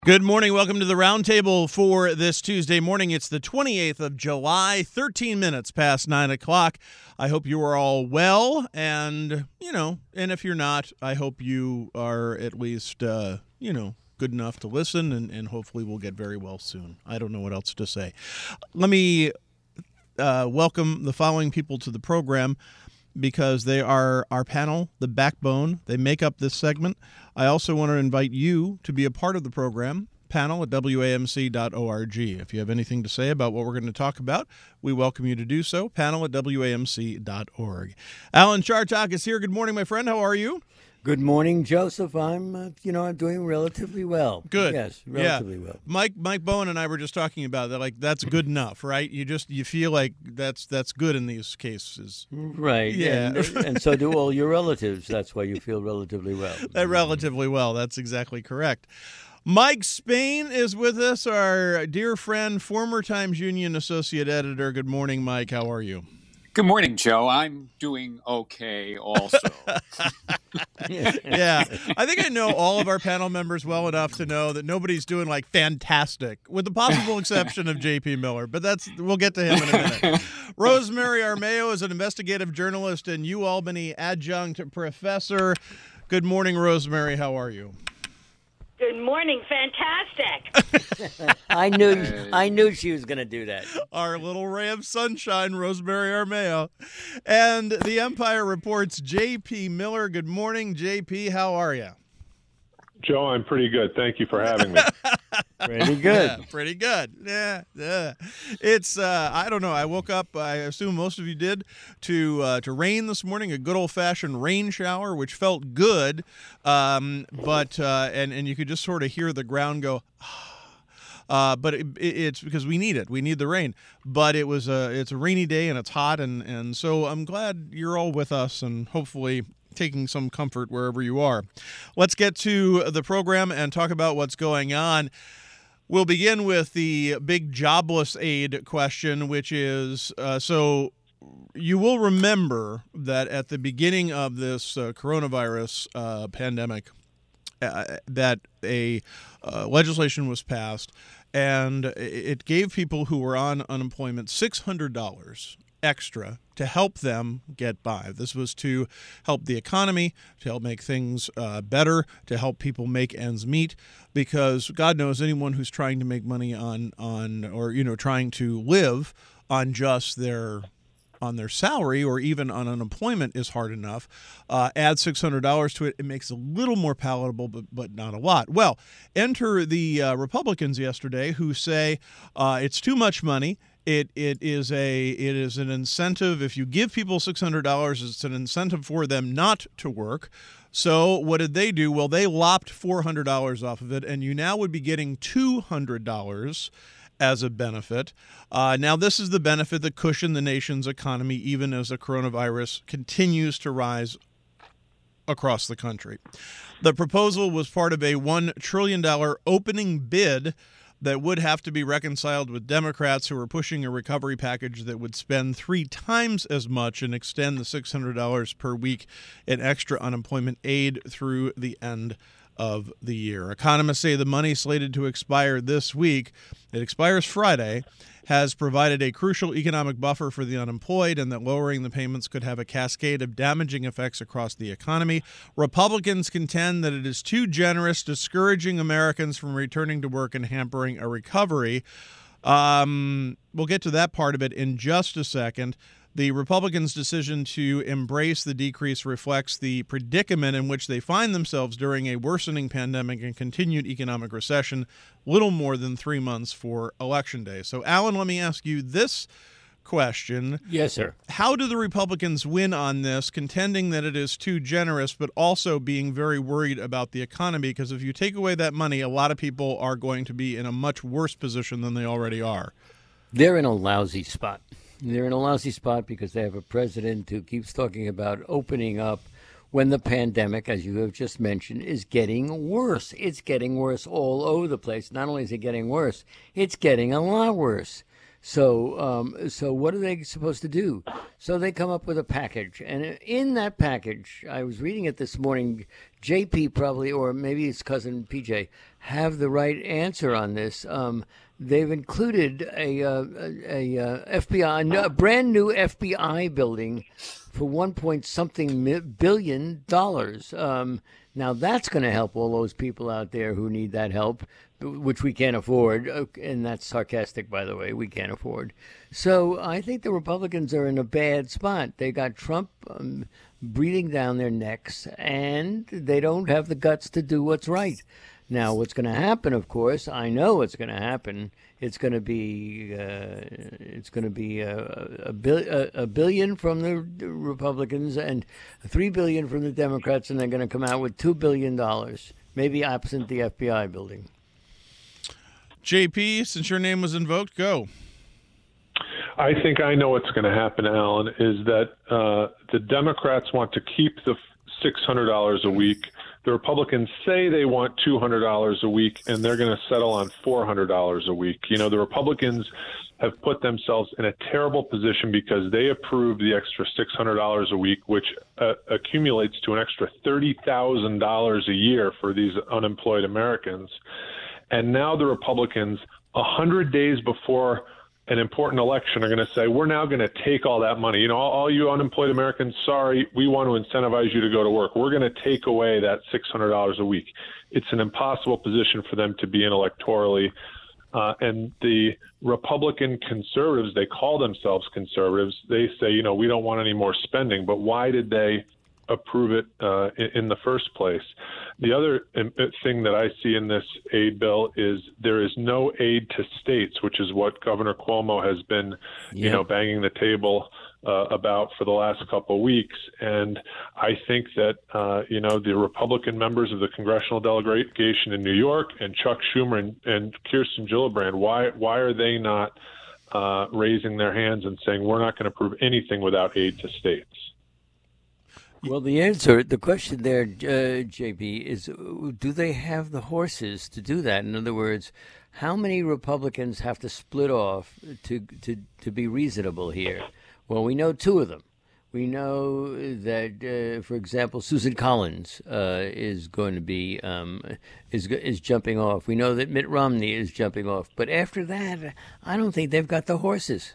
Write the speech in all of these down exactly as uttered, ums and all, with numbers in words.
Good morning. Welcome to the Roundtable for this Tuesday morning. It's the twenty-eighth of July, thirteen minutes past nine o'clock. I hope you are all well, and, you know, and if you're not, I hope you are at least, uh, you know, good enough to listen, and, and hopefully we'll get very well soon. I don't know what else to say. Let me uh, welcome the following people to the program, because they are our panel, the backbone. They make up this segment. I also want to invite you to be a part of the program, panel at W A M C dot org. If you have anything to say about what we're going to talk about, we welcome you to do so, panel at W A M C dot org. Alan Chartok is here. Good morning, my friend. How are you? Good morning, Joseph. I'm, uh, you know, I'm doing relatively well. Good. Yes, relatively yeah. well. Mike, Mike Bowen and I were just talking about that. Like, that's good enough, right? You just you feel like that's that's good in these cases, right? Yeah, and, and so do all your relatives. That's why you feel relatively well. Uh, relatively well. That's exactly correct. Mike Spain is with us, our dear friend, former Times Union associate editor. Good morning, Mike. How are you? Good morning, Joe. I'm doing okay also. Yeah. I think I know all of our panel members well enough to know that nobody's doing like fantastic, with the possible exception of J P Miller, but that's we'll get to him in a minute. Rosemary Armao is an investigative journalist and UAlbany adjunct professor. Good morning, Rosemary. How are you? Good morning. Fantastic. I knew I knew she was going to do that. Our little ray of sunshine, Rosemary Armao. And the Empire Report's J P Miller. Good morning, J P. How are you? Joe, I'm pretty good. Thank you for having me. Pretty good. Yeah, pretty good. Yeah, yeah. It's uh, I don't know. I woke up. I assume most of you did to uh, to rain this morning. A good old fashioned rain shower, which felt good. Um, but uh, and and you could just sort of hear the ground go. Uh, but it, it, it's because we need it. We need the rain. But it was a it's a rainy day and it's hot, and and so I'm glad you're all with us, and hopefully taking some comfort wherever you are. Let's get to the program and talk about what's going on. We'll begin with the big jobless aid question, which is, uh, so you will remember that at the beginning of this uh, coronavirus uh, pandemic, uh, that a uh, legislation was passed, and it gave people who were on unemployment six hundred dollars extra to help them get by. This was to help the economy, to help make things uh, better, to help people make ends meet, because God knows anyone who's trying to make money on on or you know trying to live on just their on their salary or even on unemployment is hard enough. Uh, add six hundred dollars to it, it makes it a little more palatable, but but not a lot. Well, enter the uh, Republicans yesterday, who say uh, it's too much money. It it is a it is an incentive. If you give people six hundred dollars, it's an incentive for them not to work. So what did they do? Well, they lopped four hundred dollars off of it, and you now would be getting two hundred dollars as a benefit. Uh, now, this is the benefit that cushioned the nation's economy, even as the coronavirus continues to rise across the country. The proposal was part of a one trillion dollars opening bid that would have to be reconciled with Democrats, who are pushing a recovery package that would spend three times as much and extend the six hundred dollars per week in extra unemployment aid through the end of the year. Economists say the money slated to expire this week, it expires Friday, has provided a crucial economic buffer for the unemployed, and that lowering the payments could have a cascade of damaging effects across the economy. Republicans contend that it is too generous, discouraging Americans from returning to work and hampering a recovery. Um, we'll get to that part of it in just a second. The Republicans' decision to embrace the decrease reflects the predicament in which they find themselves during a worsening pandemic and continued economic recession, little more than three months for Election Day. So, Alan, let me ask you this question. Yes, sir. How do the Republicans win on this, contending that it is too generous, but also being very worried about the economy? Because if you take away that money, a lot of people are going to be in a much worse position than they already are. They're in a lousy spot. They're in a lousy spot because they have a president who keeps talking about opening up when the pandemic, as you have just mentioned, is getting worse. It's getting worse all over the place. Not only is it getting worse, it's getting a lot worse. So, um, so what are they supposed to do? So they come up with a package, and in that package, I was reading it this morning. J P probably, or maybe his cousin P J, have the right answer on this. Um, they've included a, uh, a, a F B I, a brand new F B I building for one point something billion dollars. Um, now that's going to help all those people out there who need that help, which we can't afford, and that's sarcastic, by the way. We can't afford. So I think the Republicans are in a bad spot. They got Trump um, breathing down their necks, and they don't have the guts to do what's right. Now, what's going to happen, of course, I know what's going to happen. It's going to be uh, it's going to be a, a, bil- a, a billion from the Republicans and three billion from the Democrats, and they're going to come out with two billion dollars, maybe absent the F B I building. J P, since your name was invoked, go. I think I know what's going to happen, Alan, is that uh, the Democrats want to keep the six hundred dollars a week. The Republicans say they want two hundred dollars a week, and they're going to settle on four hundred dollars a week. You know, the Republicans have put themselves in a terrible position because they approved the extra six hundred dollars a week, which uh, accumulates to an extra thirty thousand dollars a year for these unemployed Americans. And now the Republicans, one hundred days before an important election, are going to say, we're now going to take all that money. You know, all, all you unemployed Americans, sorry, we want to incentivize you to go to work. We're going to take away that six hundred dollars a week. It's an impossible position for them to be in electorally. Uh, and the Republican conservatives, they call themselves conservatives. They say, you know, we don't want any more spending. But why did they approve it uh, in, in the first place? The other thing that I see in this aid bill is there is no aid to states, which is what Governor Cuomo has been, you Yep. know, banging the table uh, about for the last couple of weeks. And I think that, uh, you know, the Republican members of the congressional delegation in New York and Chuck Schumer and, and Kirsten Gillibrand, why why are they not uh, raising their hands and saying we're not going to approve anything without aid to states? Well, the answer, the question there, uh, J B, is do they have the horses to do that? In other words, how many Republicans have to split off to to, to be reasonable here? Well, we know two of them. We know that, uh, for example, Susan Collins uh, is going to be um, is is jumping off. We know that Mitt Romney is jumping off. But after that, I don't think they've got the horses.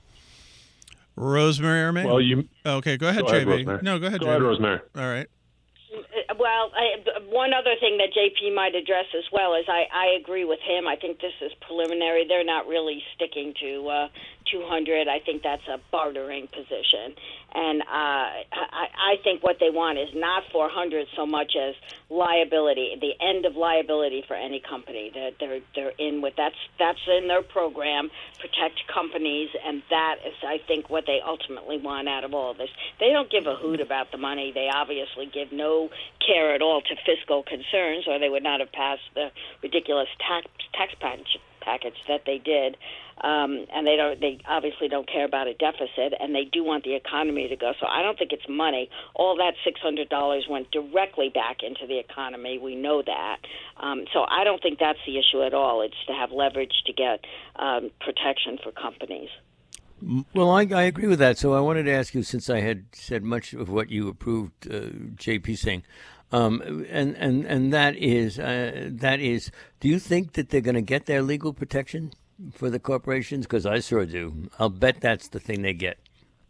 Rosemary or May? Well, you okay, go ahead, go ahead, J B. Rosemary. No, go ahead, Go J B. ahead, Rosemary. All right. Well, I, one other thing that J P might address as well is I, I agree with him. I think this is preliminary. They're not really sticking to uh, two hundred. I think that's a bartering position. And uh, I, I think what they want is not four hundred so much as liability, the end of liability for any company. They're, they're, they're in with that's that's in their program, protect companies, and that is, I think, what they ultimately want out of all of this. They don't give a hoot about the money. They obviously give no care at all to fiscal concerns, or they would not have passed the ridiculous tax tax package package that they did. Um, and they don't. They obviously don't care about a deficit, and they do want the economy to go. So I don't think it's money. All that six hundred dollars went directly back into the economy. We know that. Um, so I don't think that's the issue at all. It's to have leverage to get um, protection for companies. Well, I, I agree with that. So I wanted to ask you, since I had said much of what you approved, uh, J P saying, um, and and and that is uh, that is, do you think that they're going to get their legal protection for the corporations? Because I sure do. I'll bet that's the thing they get.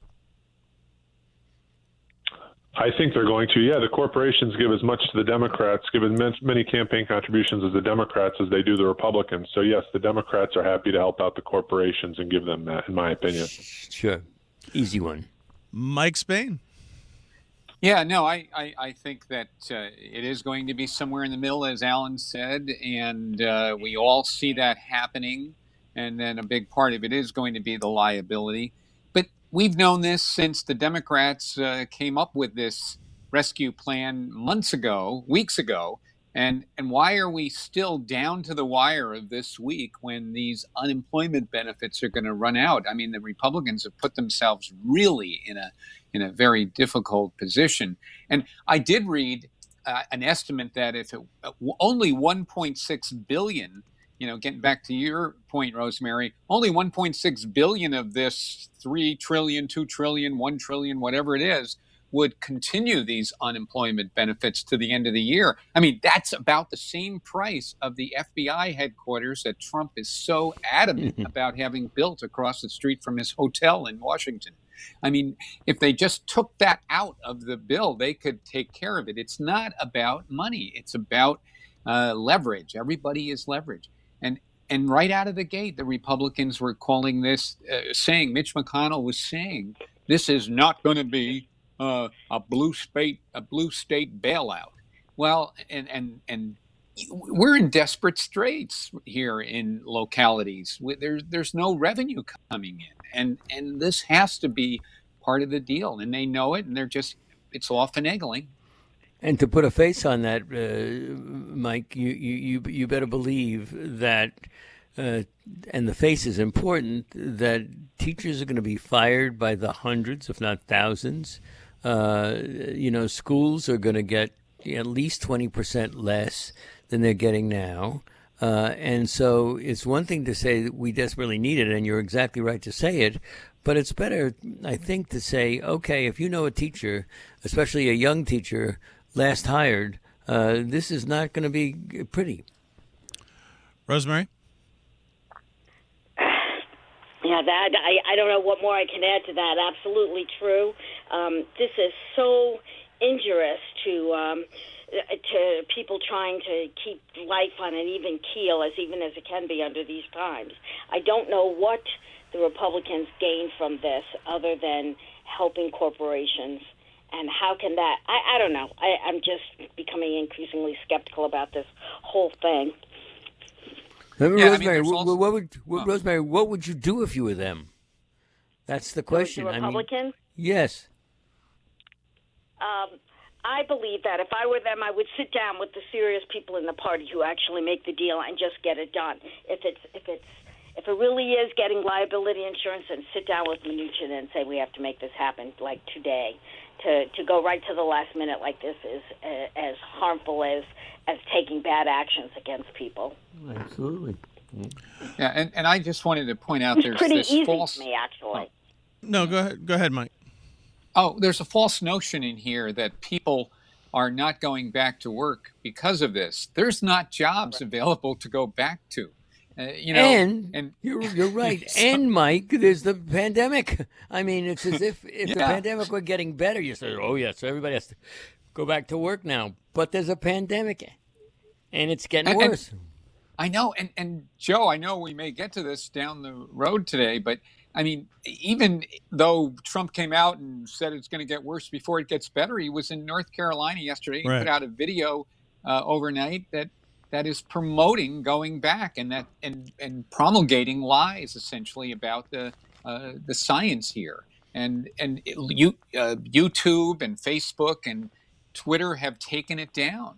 I think they're going to. Yeah, the corporations give as much to the Democrats, give as many campaign contributions as the Democrats as they do the Republicans. So, yes, the Democrats are happy to help out the corporations and give them that, in my opinion. Sure. Easy one. Mike Spain. Yeah, no, I, I, I think that uh, it is going to be somewhere in the middle, as Alan said, and uh, we all see that happening. And then a big part of it is going to be the liability. But we've known this since the Democrats uh, came up with this rescue plan months ago, weeks ago. And and why are we still down to the wire of this week when these unemployment benefits are going to run out? I mean, the Republicans have put themselves really in a in a very difficult position. And I did read uh, an estimate that if it, uh, only one point six billion dollars you know, getting back to your point, Rosemary, only one point six billion of this three trillion, two trillion, one trillion, whatever it is, would continue these unemployment benefits to the end of the year. I mean, that's about the same price of the F B I headquarters that Trump is so adamant about having built across the street from his hotel in Washington. I mean, if they just took that out of the bill, they could take care of it. It's not about money. It's about uh, leverage. Everybody is leverage. And and right out of the gate, the Republicans were calling this, uh, saying, Mitch McConnell was saying, this is not going to be uh, a blue state, a blue state bailout. Well, and and and we're in desperate straits here in localities. There's there's no revenue coming in, and and this has to be part of the deal, and they know it, and they're just it's all finagling. And to put a face on that, uh, Mike, you, you, you better believe that, uh, and the face is important, that teachers are going to be fired by the hundreds, if not thousands. Uh, you know, schools are going to get at least twenty percent less than they're getting now. Uh, and so it's one thing to say that we desperately need it, and you're exactly right to say it, but it's better, I think, to say, okay, if you know a teacher, especially a young teacher, last hired, uh, this is not going to be pretty. Rosemary? Yeah, that I, I don't know what more I can add to that. Absolutely true. Um, this is so injurious to um, to people trying to keep life on an even keel, as even as it can be under these times. I don't know what the Republicans gain from this other than helping corporations. And how can that? I, I don't know. I, I'm just becoming increasingly skeptical about this whole thing. Yeah, Rosemary, I mean, what, also, what would what, oh. Rosemary? What would you do if you were them? That's the question. The Republicans? I mean, yes. Um, I believe that if I were them, I would sit down with the serious people in the party who actually make the deal and just get it done. If it's if it's if it really is getting liability insurance, then sit down with Mnuchin and say we have to make this happen, like today. To, to go right to the last minute like this is uh, as harmful as, as taking bad actions against people. Absolutely. Yeah, and, and I just wanted to point out It's there's pretty this easy false. to me, actually. No, go ahead. Go ahead, Mike. Oh, there's a false notion in here that people are not going back to work because of this. There's not jobs available to go back to. Uh, you know, and, and you're, you're right. so, and, Mike, there's the pandemic. I mean, it's as if if yeah. the pandemic were getting better, you say, oh, yeah, so everybody has to go back to work now. But there's a pandemic, and it's getting and, worse. And, I know. And, and, Joe, I know we may get to this down the road today, but, I mean, even though Trump came out and said it's going to get worse before it gets better, he was in North Carolina yesterday. He right. put out a video uh, overnight that that is promoting going back and that and, and promulgating lies essentially about the uh, the science here. And and it, you, uh, YouTube and Facebook and Twitter have taken it down.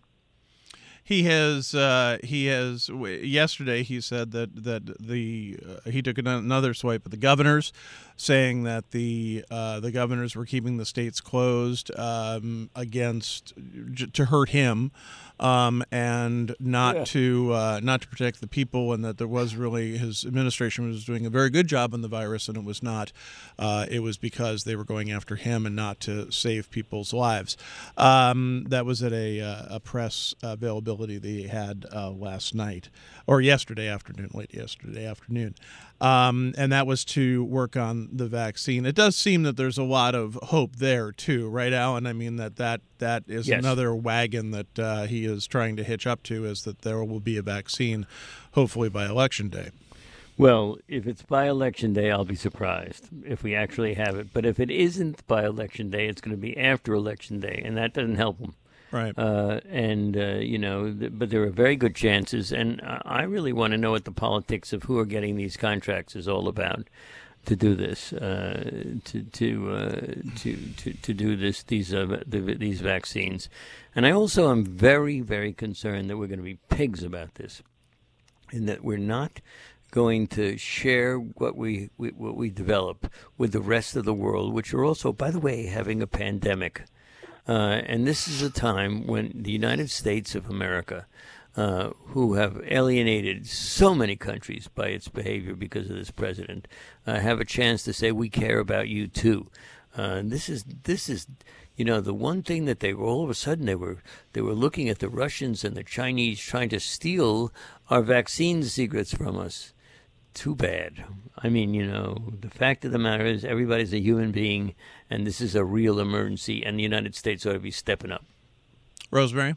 He has. Uh, he has. Yesterday, he said that that the uh, he took another swipe at the governors, saying that the uh, the governors were keeping the states closed um, against to hurt him, um, and not yeah. to uh, not to protect the people, and that there was really his administration was doing a very good job on the virus, and it was not. Uh, it was because they were going after him and not to save people's lives. Um, that was at a a press availability they had uh, last night or yesterday afternoon, late yesterday afternoon. Um, and that was to work on the vaccine. It does seem that there's a lot of hope there too, right, Alan? I mean, that that, that is yes. another wagon that uh, he is trying to hitch up to, is that there will be a vaccine hopefully by Election Day. Well, if it's by Election Day, I'll be surprised if we actually have it. But if it isn't by Election Day, it's going to be after Election Day, and that doesn't help them. Right. Uh, and, uh, you know, th- but there are very good chances. And I really want to know what the politics of who are getting these contracts is all about to do this, uh, to to, uh, to to to do this, these uh, the, these vaccines. And I also am very, very concerned that we're going to be pigs about this, and that we're not going to share what we, we what we develop with the rest of the world, which are also, by the way, having a pandemic. Uh, and this is a time when the United States of America uh, who have alienated so many countries by its behavior because of this president, uh, have a chance to say, we care about you too. Uh, and this is this is, you know, the one thing that they were all of a sudden they were they were looking at the Russians and the Chinese trying to steal our vaccine secrets from us. Too bad. I mean, you know, the fact of the matter is everybody's a human being, and this is a real emergency, and the United States ought to be stepping up. Rosemary?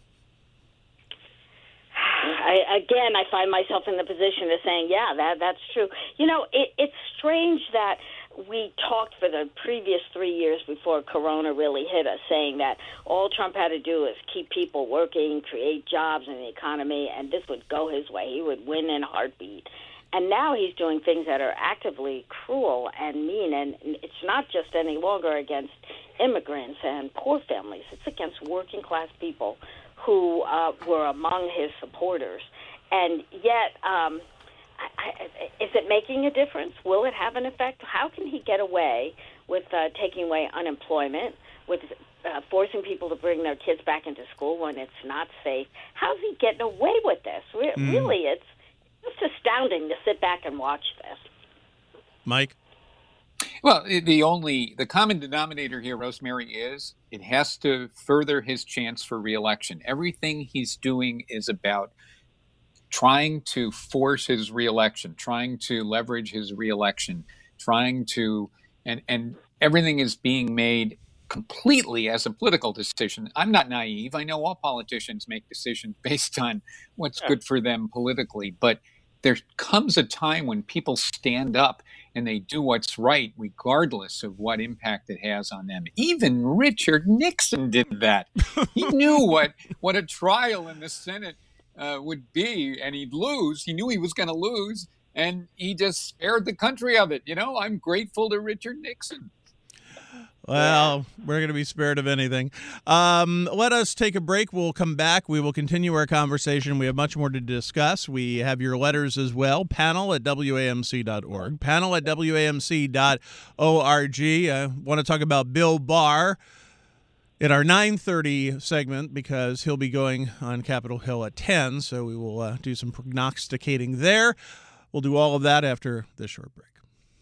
I, again, I find myself in the position of saying, yeah, that that's true. You know, it, it's strange that we talked for the previous three years before Corona really hit us, saying that all Trump had to do is keep people working, create jobs in the economy, and this would go his way. He would win in a heartbeat. And now he's doing things that are actively cruel and mean, and it's not just any longer against immigrants and poor families. It's against working-class people who uh, were among his supporters. And yet, um, I, I, is it making a difference? Will it have an effect? How can he get away with uh, taking away unemployment, with uh, forcing people to bring their kids back into school when it's not safe? How's he getting away with this? Re- mm. Really, it's It's astounding to sit back and watch this. Mike? Well, the only, the common denominator here, Rosemary, is it has to further his chance for reelection. Everything he's doing is about trying to force his reelection, trying to leverage his reelection, trying to, and, and everything is being made completely as a political decision. I'm not naive. I know all politicians make decisions based on what's sure. good for them politically, but there comes a time when people stand up and they do what's right, regardless of what impact it has on them. Even Richard Nixon did that. He knew what, what a trial in the Senate uh, would be, and he'd lose. He knew he was going to lose, and he just spared the country of it. You know, I'm grateful to Richard Nixon. Well, we're going to be spared of anything. Um, let us take a break. We'll come back. We will continue our conversation. We have much more to discuss. We have your letters as well. Panel at W A M C dot org. Panel at W A M C dot org. I want to talk about Bill Barr in our nine thirty segment because he'll be going on Capitol Hill at ten, so we will uh, do some prognosticating there. We'll do all of that after this short break.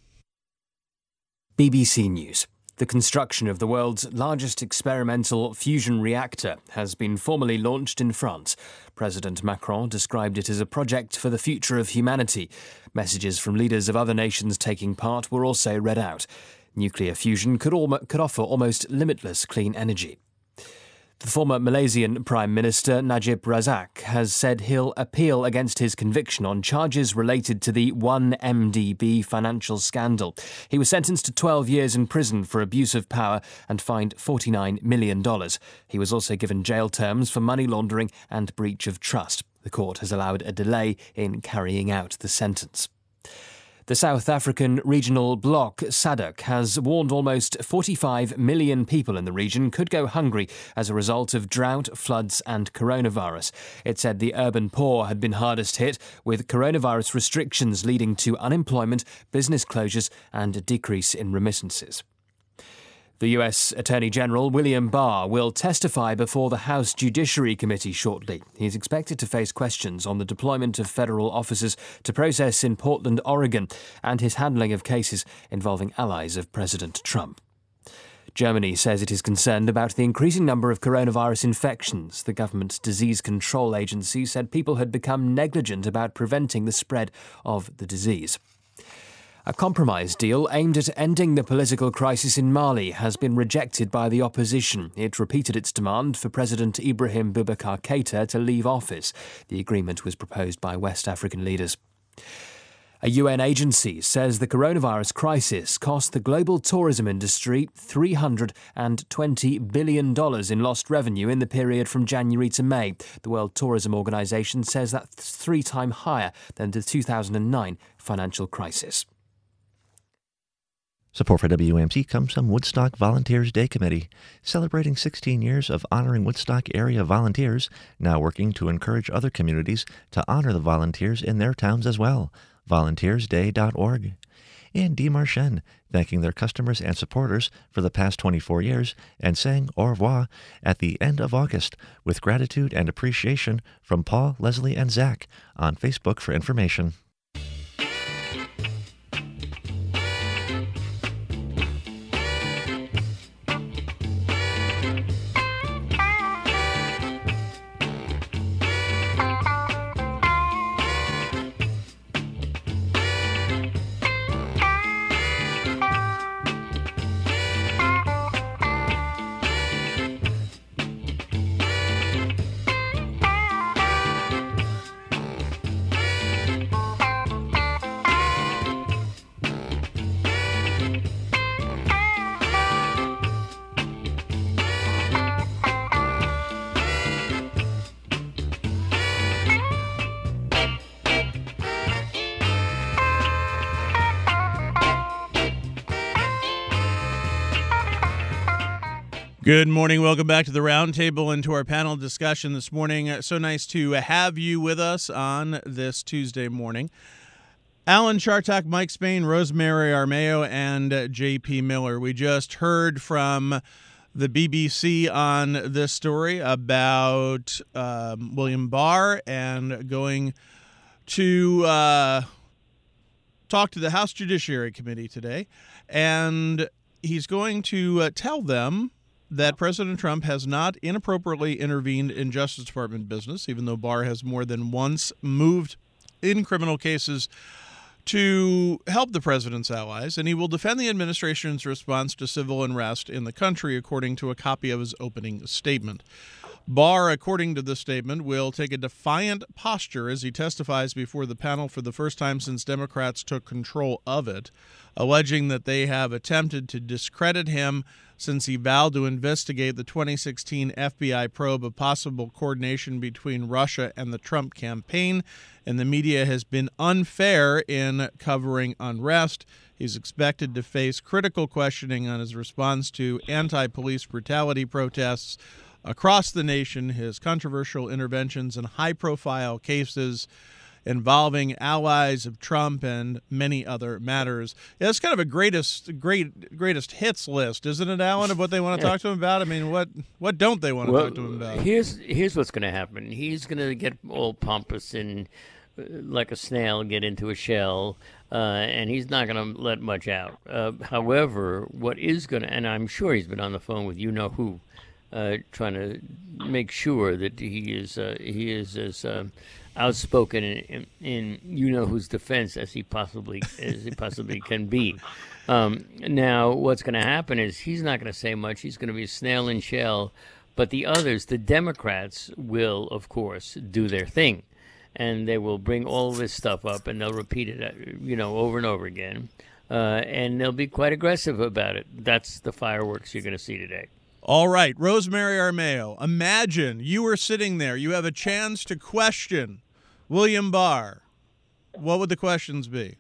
B B C News. The construction of the world's largest experimental fusion reactor has been formally launched in France. President Macron described it as a project for the future of humanity. Messages from leaders of other nations taking part were also read out. Nuclear fusion could, al- could offer almost limitless clean energy. The former Malaysian Prime Minister Najib Razak has said he'll appeal against his conviction on charges related to the one M D B financial scandal. He was sentenced to twelve years in prison for abuse of power and fined forty-nine million dollars. He was also given jail terms for money laundering and breach of trust. The court has allowed a delay in carrying out the sentence. The South African regional bloc, SADC, has warned almost forty-five million people in the region could go hungry as a result of drought, floods and coronavirus. It said the urban poor had been hardest hit, with coronavirus restrictions leading to unemployment, business closures and a decrease in remittances. The U S Attorney General William Barr will testify before the House Judiciary Committee shortly. He is expected to face questions on the deployment of federal officers to process in Portland, Oregon, and his handling of cases involving allies of President Trump. Germany says it is concerned about the increasing number of coronavirus infections. The government's disease control agency said people had become negligent about preventing the spread of the disease. A compromise deal aimed at ending the political crisis in Mali has been rejected by the opposition. It repeated its demand for President Ibrahim Boubacar Keïta to leave office. The agreement was proposed by West African leaders. A U N agency says the coronavirus crisis cost the global tourism industry three hundred twenty billion dollars in lost revenue in the period from January to May. The World Tourism Organization says that's three times higher than the two thousand nine financial crisis. Support for W A M C comes from Woodstock Volunteers Day Committee, celebrating sixteen years of honoring Woodstock area volunteers, now working to encourage other communities to honor the volunteers in their towns as well. volunteers day dot org. and Di Marchen, thanking their customers and supporters for the past twenty-four years and saying au revoir at the end of August with gratitude and appreciation from Paul, Leslie, and Zach on Facebook for information. Good morning. Welcome back to the Roundtable and to our panel discussion this morning. Uh, so nice to have you with us on this Tuesday morning. Alan Chartock, Mike Spain, Rosemary Armao, and uh, J P Miller. We just heard from the B B C on this story about um, William Barr and going to uh, talk to the House Judiciary Committee today. And he's going to uh, tell them that President Trump has not inappropriately intervened in Justice Department business, even though Barr has more than once moved in criminal cases to help the president's allies, and he will defend the administration's response to civil unrest in the country, according to a copy of his opening statement. Barr, according to the statement, will take a defiant posture as he testifies before the panel for the first time since Democrats took control of it, alleging that they have attempted to discredit him since he vowed to investigate the twenty sixteen F B I probe of possible coordination between Russia and the Trump campaign, and the media has been unfair in covering unrest. He's expected to face critical questioning on his response to anti-police brutality protests across the nation, his controversial interventions in high-profile cases involving allies of Trump and many other matters. Yeah, it's kind of a greatest great greatest hits list, isn't it, Alan, of what they want to talk to him about? I mean, what what don't they want to well, talk to him about? Here's here's what's going to happen. He's going to get all pompous and uh, like a snail get into a shell, uh, and he's not going to let much out. Uh, however, what is going to, and I'm sure he's been on the phone with you know who, uh, trying to make sure that he is uh, he is as uh, outspoken in, in, in you know whose defense as he possibly as he possibly can be. Um, now, what's going to happen is he's not going to say much. He's going to be a snail in shell, but the others, the Democrats, will of course do their thing, and they will bring all this stuff up, and they'll repeat it, you know, over and over again, uh, and they'll be quite aggressive about it. That's the fireworks you're going to see today. All right, Rosemary Armao, imagine you were sitting there. You have a chance to question William Barr. What would the questions be?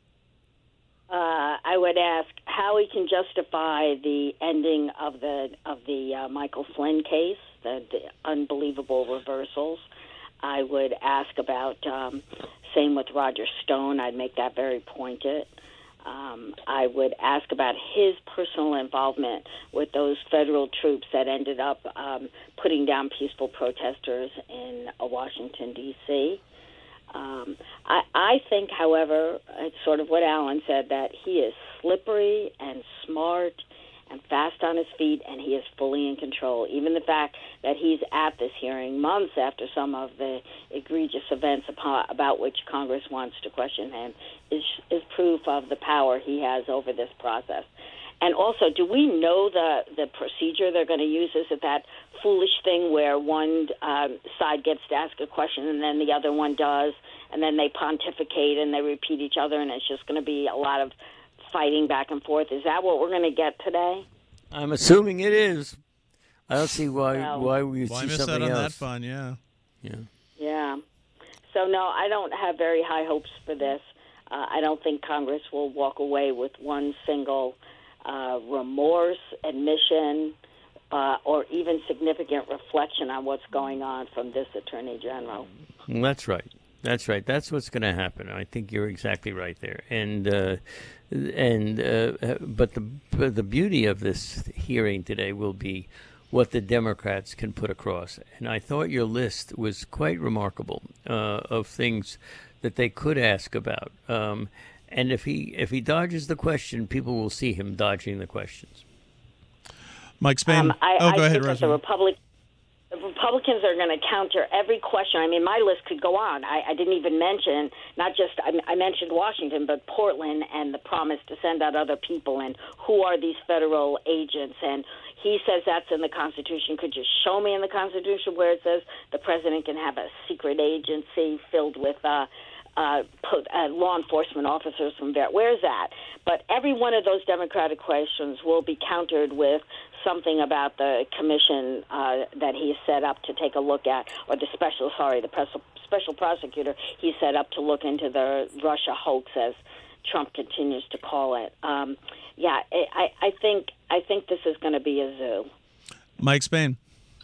Uh, I would ask how he can justify the ending of the of the uh, Michael Flynn case, the, the unbelievable reversals. I would ask about, um, same with Roger Stone. I'd make that very pointed. Um, I would ask about his personal involvement with those federal troops that ended up um, putting down peaceful protesters in uh, Washington, D C Um, I, I think, however, it's sort of what Alan said, that he is slippery and smart and fast on his feet, and he is fully in control. Even the fact that he's at this hearing months after some of the egregious events upon, about which Congress wants to question him is, is proof of the power he has over this process. And also, do we know the, the procedure they're going to use? Is it that foolish thing where one um, side gets to ask a question and then the other one does, and then they pontificate and they repeat each other, and it's just going to be a lot of fighting back and forth? Is that what we're going to get today? I'm assuming it is. I don't see why well, why we Why see miss something out on else. that fun? Yeah. Yeah. Yeah. So, no, I don't have very high hopes for this. Uh, I don't think Congress will walk away with one single uh, remorse, admission, uh, or even significant reflection on what's going on from this Attorney General. That's right. That's right. That's what's going to happen. I think you're exactly right there. And uh, and uh, but the but the beauty of this hearing today will be what the Democrats can put across. And I thought your list was quite remarkable uh, of things that they could ask about. Um, and if he if he dodges the question, people will see him dodging the questions. Mike Spain. Um, I, oh, I go ahead, think that the Rosemary. Republic. The Republicans are going to counter every question. I mean, my list could go on. I, I didn't even mention, not just, I, I mentioned Washington, but Portland and the promise to send out other people and who are these federal agents. And he says that's in the Constitution. Could you show me in the Constitution where it says the president can have a secret agency filled with uh, uh, put, uh, law enforcement officers from there? Where's that? But every one of those Democratic questions will be countered with something about the commission uh, that he set up to take a look at, or the special, sorry, the pres- special prosecutor he set up to look into the Russia hoax, as Trump continues to call it. Um, yeah, I, I think I think this is going to be a zoo. Mike Spain.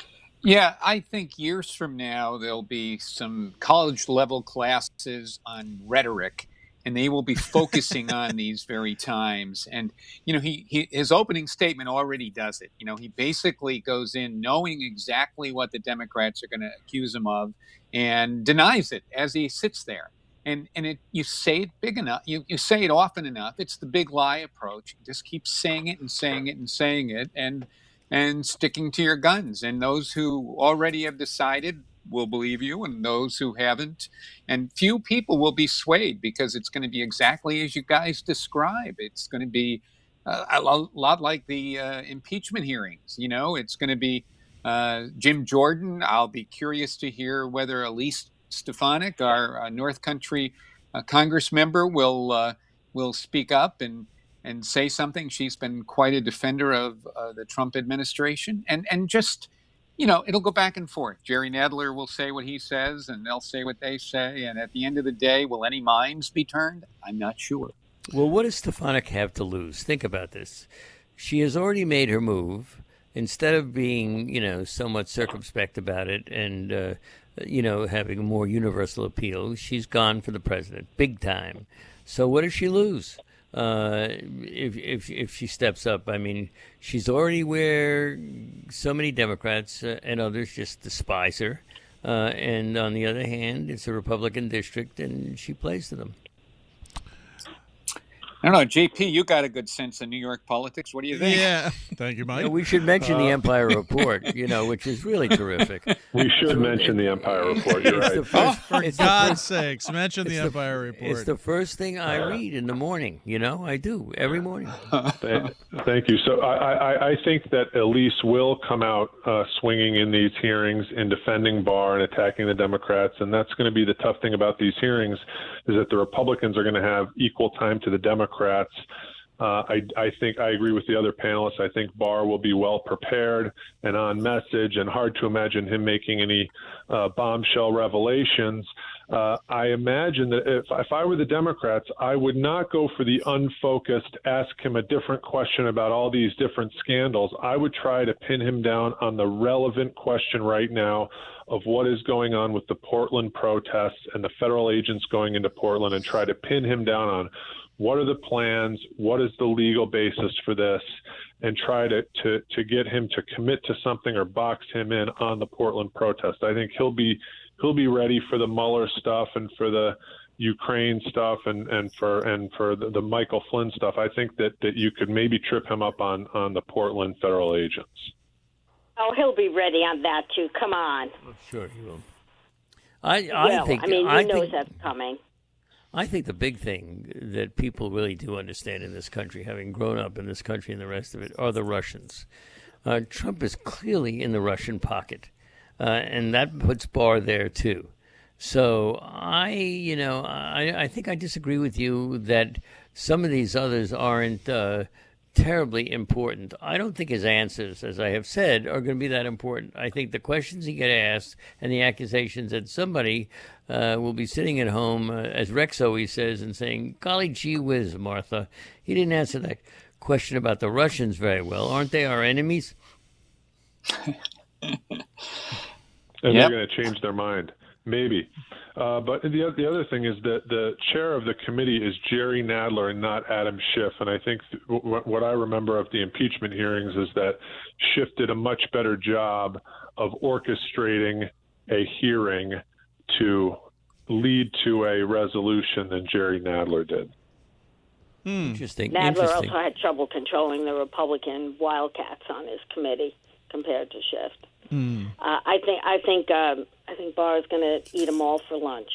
Yeah, I think years from now there'll be some college-level classes on rhetoric, and they will be focusing on these very times. And, you know, he, he his opening statement already does it. You know, he basically goes in knowing exactly what the Democrats are going to accuse him of and denies it as he sits there. And and it you say it big enough, you, you say it often enough. It's the big lie approach. You just keep saying it and saying it and saying it and and sticking to your guns. And those who already have decided will believe you, and those who haven't. And few people will be swayed, because it's going to be exactly as you guys describe. It's going to be uh, a lot like the uh, impeachment hearings. You know, it's going to be uh, Jim Jordan. I'll be curious to hear whether Elise Stefanik, our uh, North Country uh, Congress member, will uh, will speak up and and say something. She's been quite a defender of uh, the Trump administration, and and just. You know, it'll go back and forth. Jerry Nadler will say what he says, and they'll say what they say. And at the end of the day, will any minds be turned? I'm not sure. Well, what does Stefanik have to lose? Think about this. She has already made her move. Instead of being, you know, somewhat circumspect about it and, uh, you know, having a more universal appeal, she's gone for the president, big time. So what does she lose? Uh, if if if she steps up, I mean, she's already where so many Democrats uh, and others just despise her. Uh, and on the other hand, it's a Republican district, and she plays to them. I don't know, J P, you got a good sense of New York politics. What do you think? Yeah. Thank you, Mike. You know, we should mention uh, the Empire Report, you know, which is really terrific. We should mention the Empire Report. You're right. First, oh, for it's God's first, sakes, mention the Empire the, Report. It's the first thing I read in the morning. You know, I do every morning. Thank, thank you. So I, I, I think that Elise will come out uh, swinging in these hearings and defending Barr and attacking the Democrats. And that's going to be the tough thing about these hearings, is that the Republicans are going to have equal time to the Democrats. Uh, I, I think I agree with the other panelists. I think Barr will be well prepared and on message, and hard to imagine him making any uh, bombshell revelations. Uh, I imagine that if, if I were the Democrats, I would not go for the unfocused, ask him a different question about all these different scandals. I would try to pin him down on the relevant question right now of what is going on with the Portland protests and the federal agents going into Portland, and try to pin him down on what are the plans, what is the legal basis for this, and try to, to, to get him to commit to something or box him in on the Portland protest. I think he'll be he'll be ready for the Mueller stuff and for the Ukraine stuff and, and for and for the, the Michael Flynn stuff. I think that, that you could maybe trip him up on, on the Portland federal agents. Oh, he'll be ready on that too. Come on. Oh, sure, he will. I I well, think I mean, he I knows think, that's coming. I think the big thing that people really do understand in this country, having grown up in this country and the rest of it, are the Russians. Uh, Trump is clearly in the Russian pocket, uh, and that puts Barr there too. So I, you know, I, I think I disagree with you that some of these others aren't uh, terribly important. I don't think his answers, as I have said, are going to be that important. I think the questions he get asked and the accusations that somebody uh, will be sitting at home, uh, as Rex always says, and saying, golly gee whiz, Martha, he didn't answer that question about the Russians very well. Aren't they our enemies? And Yep. they're going to change their mind. Maybe. Uh, but the, the other thing is that the chair of the committee is Jerry Nadler and not Adam Schiff. And I think th- w- what I remember of the impeachment hearings is that Schiff did a much better job of orchestrating a hearing to lead to a resolution than Jerry Nadler did. Hmm. Interesting. Nadler Interesting. also had trouble controlling the Republican Wildcats on his committee compared to Schiff. Hmm. Uh, I think I think um, I think Barr is going to eat them all for lunch.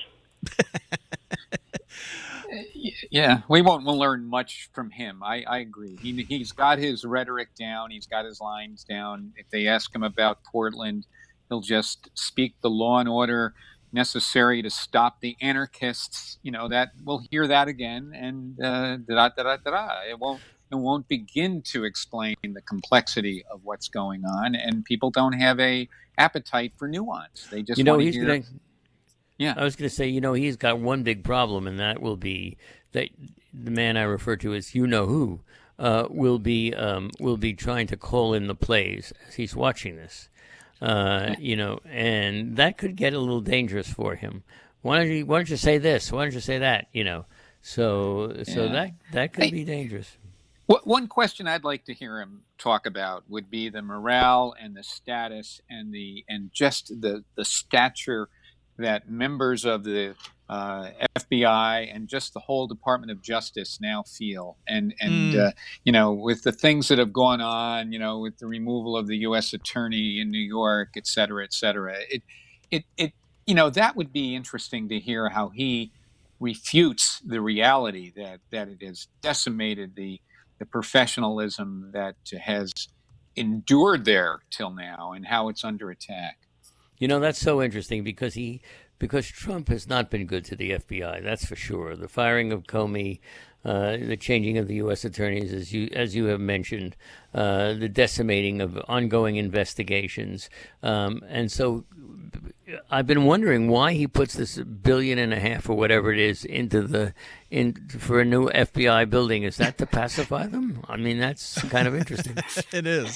Yeah, we won't we'll learn much from him. I, I agree. He, he's got his rhetoric down. He's got his lines down. If they ask him about Portland, he'll just speak the law and order necessary to stop the anarchists. You know, that we'll hear that again, and uh, da da da da da. It won't. It won't begin to explain the complexity of what's going on, and people don't have a appetite for nuance. They just You know, want to he's hear. going to. Yeah. I was going to say, you know, he's got one big problem, and that will be that the man I refer to as you know who uh, will be um, will be trying to call in the plays as he's watching this. Uh, you know, and that could get a little dangerous for him. Why don't you Why don't you say this? Why don't you say that? You know, so so Yeah. that that could Hey. be dangerous. What, one question I'd like to hear him talk about would be the morale and the status and the and just the the stature that members of the uh, F B I and just the whole Department of Justice now feel, and and Mm. uh, you know, with the things that have gone on, you know, with the removal of the U S attorney in New York, et cetera, et cetera. It it it you know, that would be interesting to hear how he refutes the reality that that it has decimated the the professionalism that has endured there till now, and how it's under attack. You know, that's so interesting because he because Trump has not been good to the F B I. That's for sure. The firing of Comey, uh, the changing of the U S attorneys, as you as you have mentioned, uh, the decimating of ongoing investigations, um, and so I've been wondering why he puts this billion and a half or whatever it is into the in for a new F B I building. Is that to pacify them? I mean, that's kind of interesting. It is.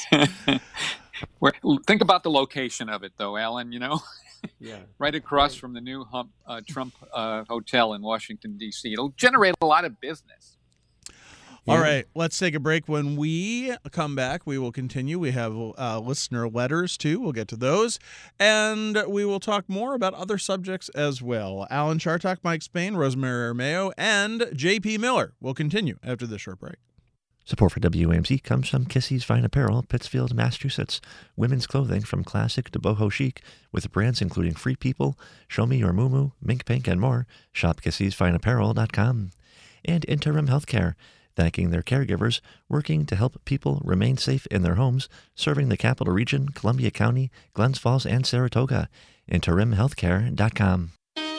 Where, think about the location of it, though, Alan. You know, Yeah. right across from the new hump, uh, Trump uh, Hotel in Washington, D C. It'll generate a lot of business. All right, let's take a break. When we come back, we will continue. We have uh, listener letters, too. We'll get to those. And we will talk more about other subjects as well. Alan Chartock, Mike Spain, Rosemary Armeo, and J P Miller will continue after this short break. Support for W A M C comes from Kissy's Fine Apparel, Pittsfield, Massachusetts. Women's clothing from classic to boho chic with brands including Free People, Show Me Your Mumu, Mink Pink, and more. Shop kissys fine apparel dot com. And Interim Healthcare, thanking their caregivers, working to help people remain safe in their homes, serving the Capital Region, Columbia County, Glens Falls, and Saratoga. interim healthcare dot com.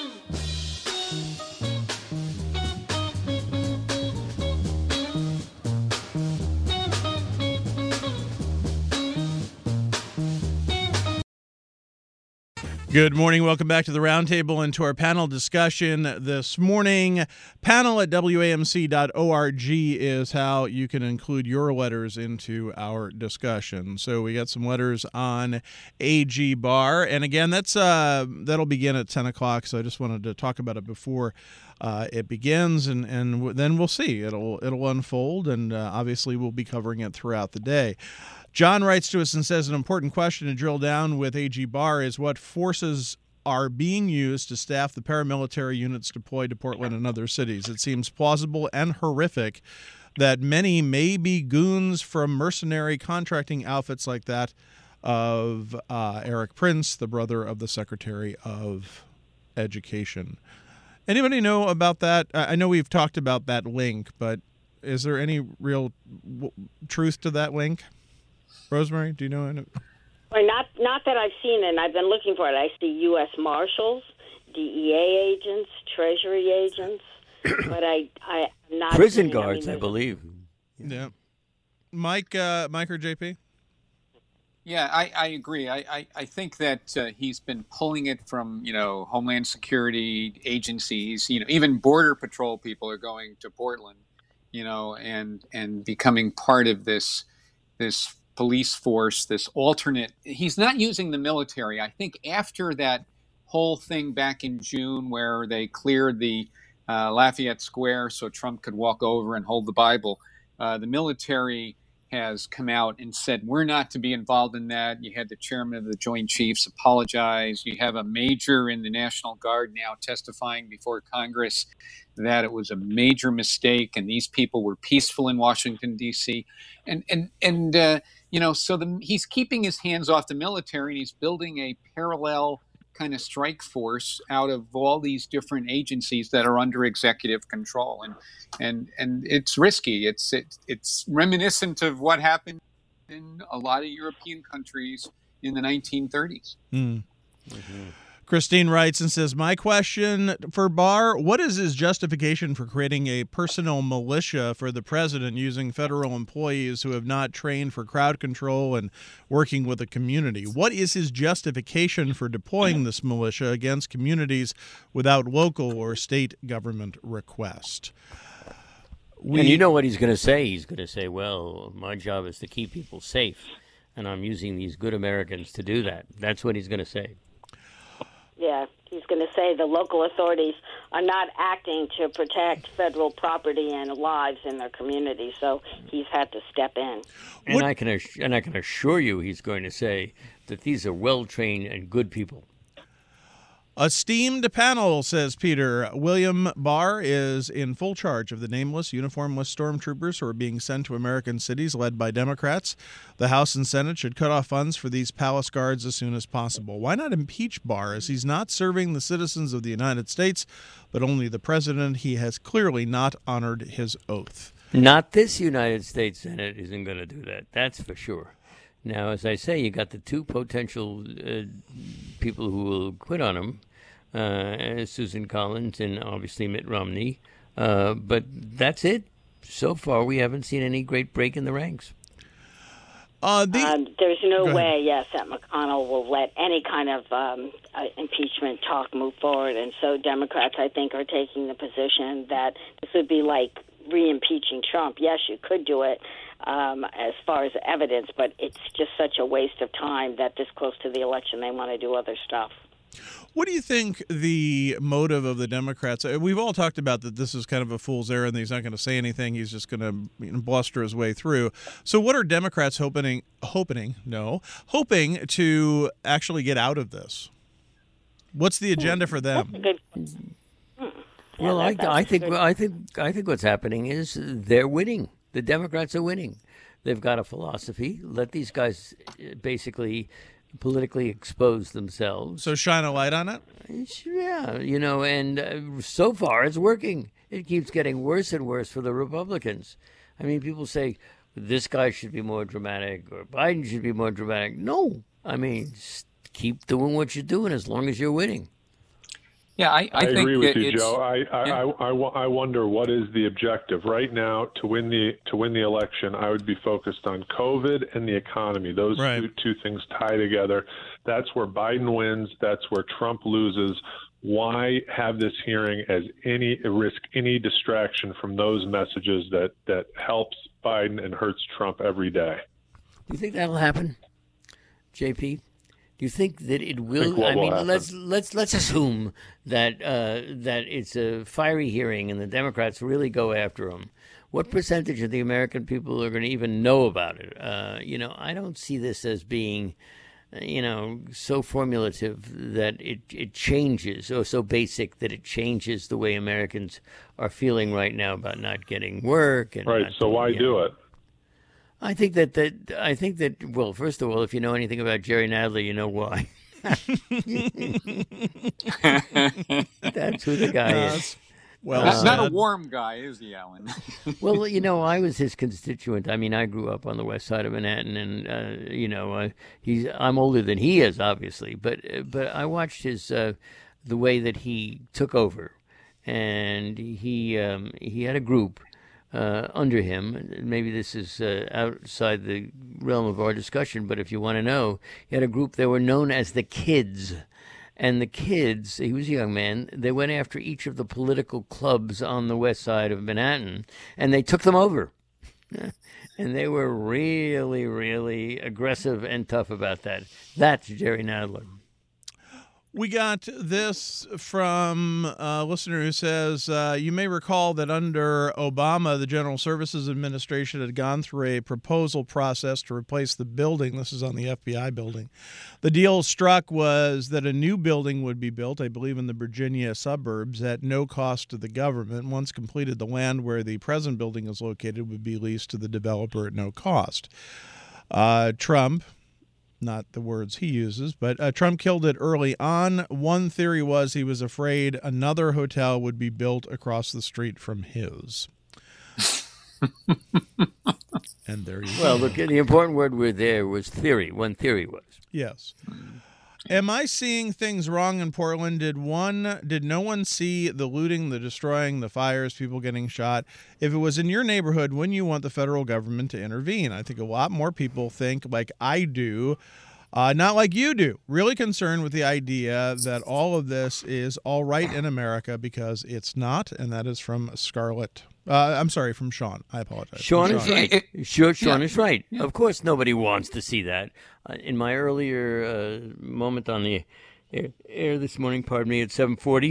Good morning. Welcome back to the Roundtable and to our panel discussion this morning. Panel at W A M C dot org is how you can include your letters into our discussion. So we got some letters on A G Barr. And again, that's uh, that'll begin at ten o'clock. So I just wanted to talk about it before uh, it begins. And, and then we'll see. It'll, it'll unfold. And uh, obviously we'll be covering it throughout the day. John writes to us and says an important question to drill down with A G Barr is what forces are being used to staff the paramilitary units deployed to Portland and other cities. It seems plausible and horrific that many may be goons from mercenary contracting outfits like that of uh, Eric Prince, the brother of the Secretary of Education. Anybody know about that? I know we've talked about that link, but is there any real w- truth to that link? Rosemary, do you know any? Well, not not that I've seen it. And I've been looking for it. I see U S Marshals, D E A agents, Treasury agents, but I I am not Prison seeing, guards, I, I, mean, believe. Yeah, Mike, uh, Mike or J P? Yeah, I, I agree. I, I, I think that uh, he's been pulling it from, you know, Homeland Security agencies. You know, even Border Patrol people are going to Portland, you know, and and becoming part of this this police force, this alternate. He's not using the military. I think after that whole thing back in June where they cleared the uh, Lafayette Square so Trump could walk over and hold the Bible, uh, the military has come out and said, we're not to be involved in that. You had the chairman of the Joint Chiefs apologize. You have a major in the National Guard now testifying before Congress that it was a major mistake and these people were peaceful in Washington, D C. And, and, and uh, you know, so the, he's keeping his hands off the military, and he's building a parallel kind of strike force out of all these different agencies that are under executive control, and and and it's risky. It's it, it's reminiscent of what happened in a lot of European countries in the nineteen thirties. Mm. Mm-hmm. Christine writes and says, my question for Barr, what is his justification for creating a personal militia for the president using federal employees who have not trained for crowd control and working with the community? What is his justification for deploying this militia against communities without local or state government request? We, and you know what he's going to say? He's going to say, well, my job is to keep people safe, and I'm using these good Americans to do that. That's what he's going to say. Yeah, he's going to say the local authorities are not acting to protect federal property and lives in their community, so he's had to step in. And what? I can and I can assure you he's going to say that these are well-trained and good people. Esteemed panel, says Peter, William Barr is in full charge of the nameless, uniformless stormtroopers who are being sent to American cities led by Democrats. The House and Senate should cut off funds for these palace guards as soon as possible. Why not impeach Barr, as he's not serving the citizens of the United States, but only the president? He has clearly not honored his oath. Not this United States Senate isn't going to do that. That's for sure. Now, as I say, you got the two potential uh, people who will quit on him. Uh, Susan Collins and obviously Mitt Romney. Uh, but that's it. So far, we haven't seen any great break in the ranks. Uh, the... um, there's no way, yes, that McConnell will let any kind of um, uh, impeachment talk move forward. And so Democrats, I think, are taking the position that this would be like re-impeaching Trump. Yes, you could do it um, as far as evidence, but it's just such a waste of time that this close to the election they want to do other stuff. What do you think the motive of the Democrats? We've all talked about that this is kind of a fool's errand. He's not going to say anything. He's just going to you know, bluster his way through. So what are Democrats hoping, hoping, no, hoping to actually get out of this? What's the agenda for them? Well, I, I think I think I think what's happening is they're winning. The Democrats are winning. They've got a philosophy. Let these guys basically politically expose themselves. So shine a light on it? Yeah, you know, and uh, so far it's working. It keeps getting worse and worse for the Republicans. I mean, people say this guy should be more dramatic or Biden should be more dramatic. No, I mean, just keep doing what you're doing as long as you're winning. Yeah, I, I, I think agree with you, it's, Joe. I I, yeah. I, I, I wonder what is the objective right now to win the to win the election. I would be focused on COVID and the economy. Those right. two, two things tie together. That's where Biden wins. That's where Trump loses. Why have this hearing as any risk any distraction from those messages that that helps Biden and hurts Trump every day? Do you think that'll happen, J P? Do you think that it will? I, I mean, will let's let's let's assume that uh, that it's a fiery hearing and the Democrats really go after him. What percentage of the American people are going to even know about it? Uh, you know, I don't see this as being, you know, so formulative that it it changes, or so basic that it changes the way Americans are feeling right now about not getting work. And right. Not So doing, why you do know. it? I think that, that I think that well, first of all, if you know anything about Jerry Nadler, you know why. That's who the guy uh, is. Well, That's uh, not a warm guy, is he, Alan? Well, you know, I was his constituent. I mean, I grew up on the west side of Manhattan, and uh, you know, uh, he's I'm older than he is, obviously, but but I watched his uh, the way that he took over, and he um, he had a group. Uh, under him, maybe this is uh, outside the realm of our discussion, but if you want to know, he had a group that were known as the Kids. And the Kids, he was a young man, they went after each of the political clubs on the west side of Manhattan, and they took them over. And they were really, really aggressive and tough about that. That's Jerry Nadler. We got this from a listener who says, uh, you may recall that under Obama, the General Services Administration had gone through a proposal process to replace the building. This is on the F B I building. The deal struck was that a new building would be built, I believe, in the Virginia suburbs at no cost to the government. Once completed, the land where the present building is located would be leased to the developer at no cost. Uh, Trump... Not the words he uses, but uh, Trump killed it early on. One theory was he was afraid another hotel would be built across the street from his. And there you well, go. Well, the important word were there was theory. One theory was. Yes. Am I seeing things wrong in Portland? Did one? Did no one see the looting, the destroying, the fires, people getting shot? If it was in your neighborhood, wouldn't you want the federal government to intervene? I think a lot more people think like I do, uh, not like you do. Really concerned with the idea that all of this is all right in America because it's not, and that is from Scarlett. Uh, I'm sorry, from Sean. I apologize. Sean, Sean. is right. Sure, Sean yeah. is right. Yeah. Of course, nobody wants to see that. Uh, in my earlier uh, moment on the air, air this morning, pardon me, at seven forty,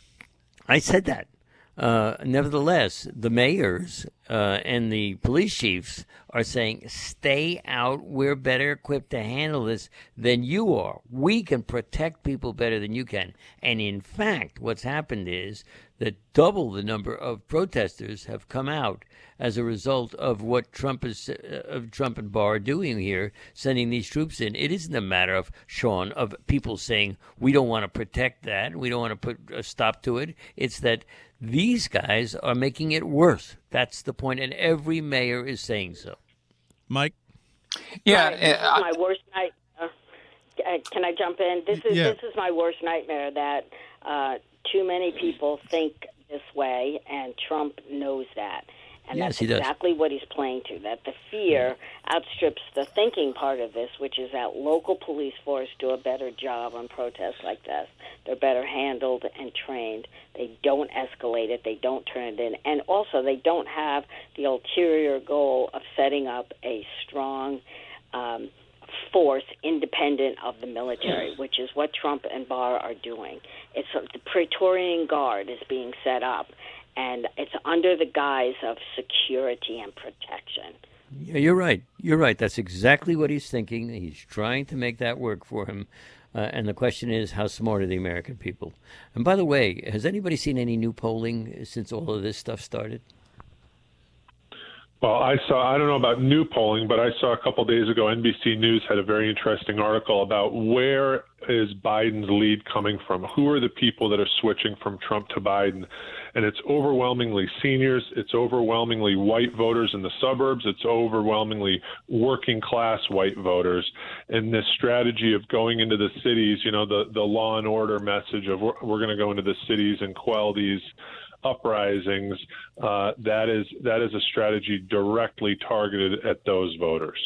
I said that. Uh, nevertheless, the mayors uh, and the police chiefs are saying, stay out. We're better equipped to handle this than you are. We can protect people better than you can. And in fact, what's happened is that double the number of protesters have come out as a result of what Trump is, uh, of Trump and Barr are doing here, sending these troops in. It isn't a matter of, Sean, of people saying, we don't want to protect that, we don't want to put a stop to it. It's that these guys are making it worse. That's the point, and every mayor is saying so. Mike? Yeah, Right, this uh, is my worst night. Uh, can I jump in? This is Yeah. this is my worst nightmare. That uh, too many people think this way, and Trump knows that. And Yes, that's he does. exactly what he's playing to, that the fear outstrips the thinking part of this, which is that local police force do a better job on protests like this. They're better handled and trained. They don't escalate it. They don't turn it in. And also, they don't have the ulterior goal of setting up a strong um, force independent of the military, which is what Trump and Barr are doing. It's uh, the Praetorian Guard is being set up, and it's under the guise of security and protection. Yeah, you're right. You're right. That's exactly what he's thinking. He's trying to make that work for him. Uh, and the question is, how smart are the American people? And by the way, has anybody seen any new polling since all of this stuff started? Well, I saw, I don't know about new polling, but I saw a couple days ago, N B C News had a very interesting article about where is Biden's lead coming from? Who are the people that are switching from Trump to Biden? And it's overwhelmingly seniors. It's overwhelmingly white voters in the suburbs. It's overwhelmingly working class white voters. And this strategy of going into the cities, you know, the, the law and order message of we're, we're going to go into the cities and quell these uprisings, uh, that is that is a strategy directly targeted at those voters.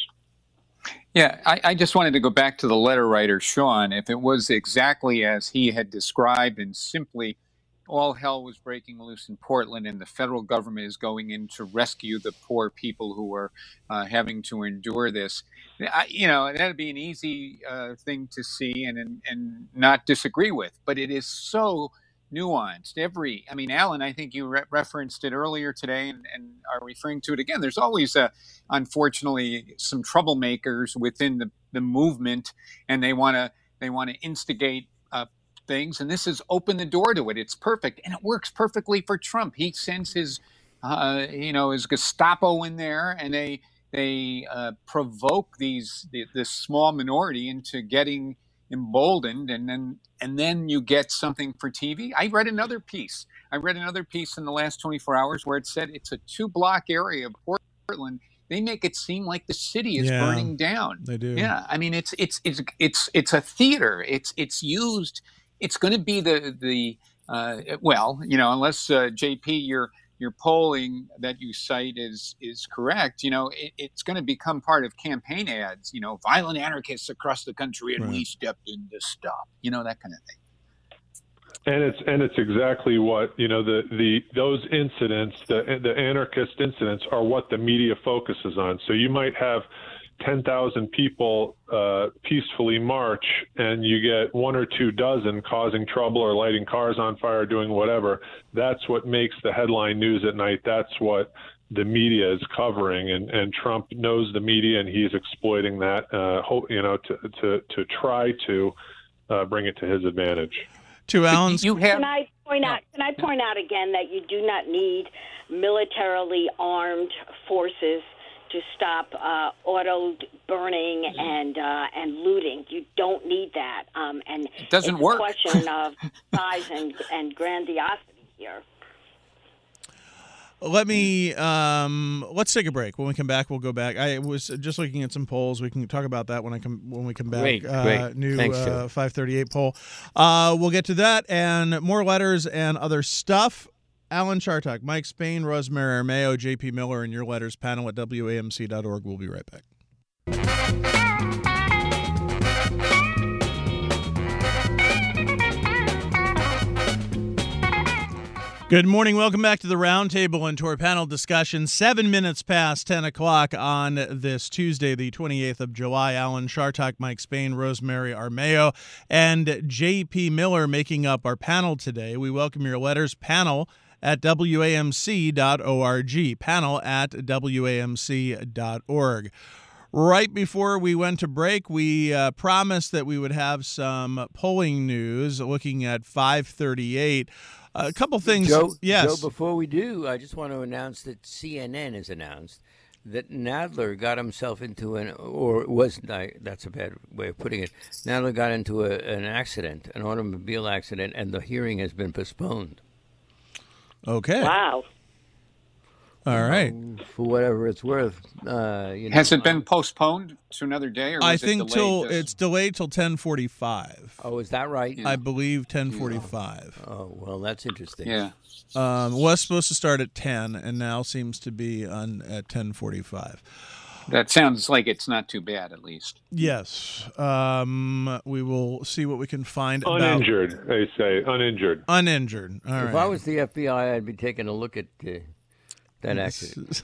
Yeah, I, I just wanted to go back to the letter writer, Sean. If it was exactly as he had described and simply all hell was breaking loose in Portland and the federal government is going in to rescue the poor people who are uh, having to endure this, I, you know, that'd be an easy uh, thing to see and, and, and not disagree with. But it is so nuanced. Every, I mean, Alan, I think you re- referenced it earlier today and, and are referring to it again. There's always, uh, unfortunately, some troublemakers within the, the movement, and they want to they want to instigate uh, things. And this has opened the door to it. It's perfect, and it works perfectly for Trump. He sends his, uh, you know, his Gestapo in there, and they they uh, provoke these the, this small minority into getting emboldened, and then and then you get something for T V. I read another piece. I read another piece in the last twenty-four hours where it said it's a two-block area of Portland. They make it seem like the city is Yeah, burning down. they do. Yeah, I mean it's it's it's it's it's a theater. It's it's used. It's going to be the the uh, well, you know, unless uh, J P, your your polling that you cite is is correct, you know, it, it's going to become part of campaign ads, you know, violent anarchists across the country and Right. we stepped in to stop, you know, that kind of thing. And it's and it's exactly what, you know, the, the those incidents, the the anarchist incidents are what the media focuses on. So you might have ten thousand people uh, peacefully march and you get one or two dozen causing trouble or lighting cars on fire, doing whatever, that's what makes the headline news at night. That's what the media is covering, and, and Trump knows the media, and he's exploiting that, uh, hope, you know, to, to, to try to uh, bring it to his advantage. To Alan's, you have. Can I point out? Can I point out again that you do not need militarily armed forces to stop uh, auto burning and uh, and looting? You don't need that. Um, and it doesn't it's work. a question of size and, and grandiosity here. Let me um, let's take a break. When we come back, we'll go back. I was just looking at some polls. We can talk about that when I come when we come back. Great, uh, great. New Thanks, uh, five thirty-eight poll. Uh, we'll get to that and more letters and other stuff. Alan Chartock, Mike Spain, Rosemary Armao, J P Miller, and your letters panel at W A M C dot org. We'll be right back. Good morning. Welcome back to the Roundtable and to our panel discussion. Seven minutes past ten o'clock on this Tuesday, the twenty-eighth of July. Alan Chartock, Mike Spain, Rosemary Armao, and J P Miller making up our panel today. We welcome your letters. Panel at W A M C dot org. Panel at W A M C dot org. Right before we went to break, we uh, promised that we would have some polling news looking at five thirty-eight. A couple things. Joe, yes. Joe, before we do, I just want to announce that C N N has announced that Nadler got himself into an, or was, that's a bad way of putting it, Nadler got into a, an accident, an automobile accident, and the hearing has been postponed. Okay. Wow. All right. For whatever it's worth. Uh, you know, Has it been postponed to another day, or was I it think delayed till just- it's delayed till ten forty-five. Oh, is that right? I believe ten forty-five. Oh, well, that's interesting. Yeah. Um, was supposed to start at ten, and now seems to be on at ten forty-five. That sounds like it's not too bad, at least. Yes. Um, we will see what we can find. Uninjured, about they say, uninjured. Uninjured. All if right. I was the F B I, I'd be taking a look at uh, that accident.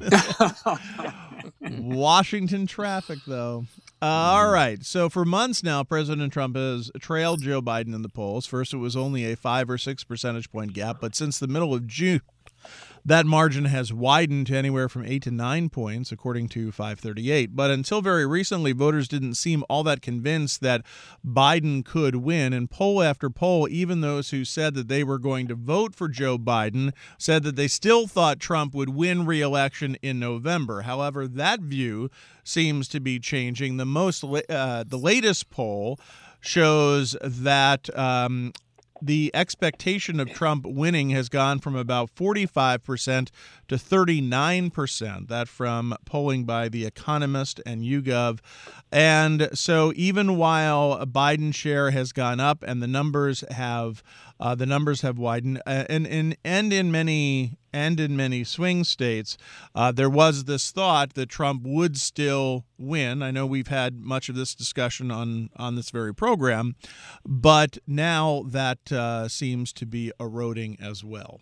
Washington traffic, though. Uh, all right. So for months now, President Trump has trailed Joe Biden in the polls. First, it was only a five or six percentage point gap, but since the middle of June, that margin has widened to anywhere from eight to nine points, according to five thirty-eight. But until very recently, voters didn't seem all that convinced that Biden could win. And poll after poll, even those who said that they were going to vote for Joe Biden said that they still thought Trump would win re-election in November. However, that view seems to be changing. The most, uh, the latest poll shows that Um, the expectation of Trump winning has gone from about forty-five percent to thirty-nine percent. That from polling by The Economist and YouGov. And so even while Biden's share has gone up and the numbers have uh, the numbers have widened, uh, and in and in many and in many swing states, uh, there was this thought that Trump would still win. I know we've had much of this discussion on, on this very program, but now that uh, seems to be eroding as well.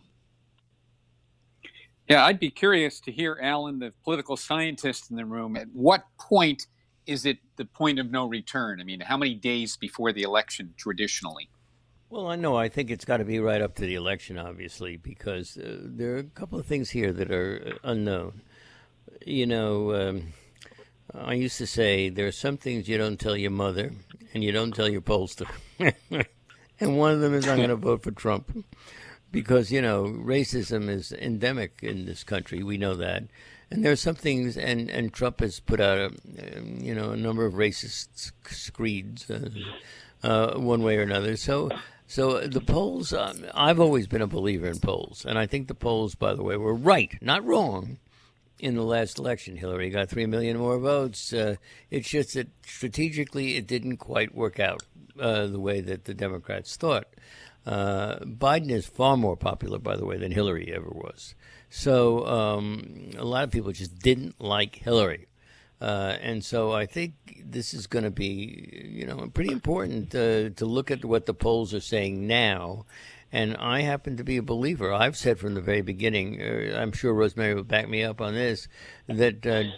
Yeah, I'd be curious to hear, Alan, the political scientist in the room, at what point is it the point of no return? I mean, how many days before the election traditionally? Well, I know. I think it's got to be right up to the election, obviously, because uh, there are a couple of things here that are unknown. You know, um, I used to say there are some things you don't tell your mother and you don't tell your pollster. And one of them is I'm going to vote for Trump because, you know, racism is endemic in this country. We know that. And there are some things, and, and Trump has put out, a, you know, a number of racist screeds uh, uh, one way or another. So so the polls, um, I've always been a believer in polls. And I think the polls, by the way, were right, not wrong, in the last election. Hillary got three million more votes. Uh, it's just that strategically it didn't quite work out uh, the way that the Democrats thought. Uh, Biden is far more popular, by the way, than Hillary ever was. So um, a lot of people just didn't like Hillary. Uh, and so I think this is going to be, you know, pretty important uh, to look at what the polls are saying now. And I happen to be a believer. I've said from the very beginning, uh, I'm sure Rosemary will back me up on this, that uh,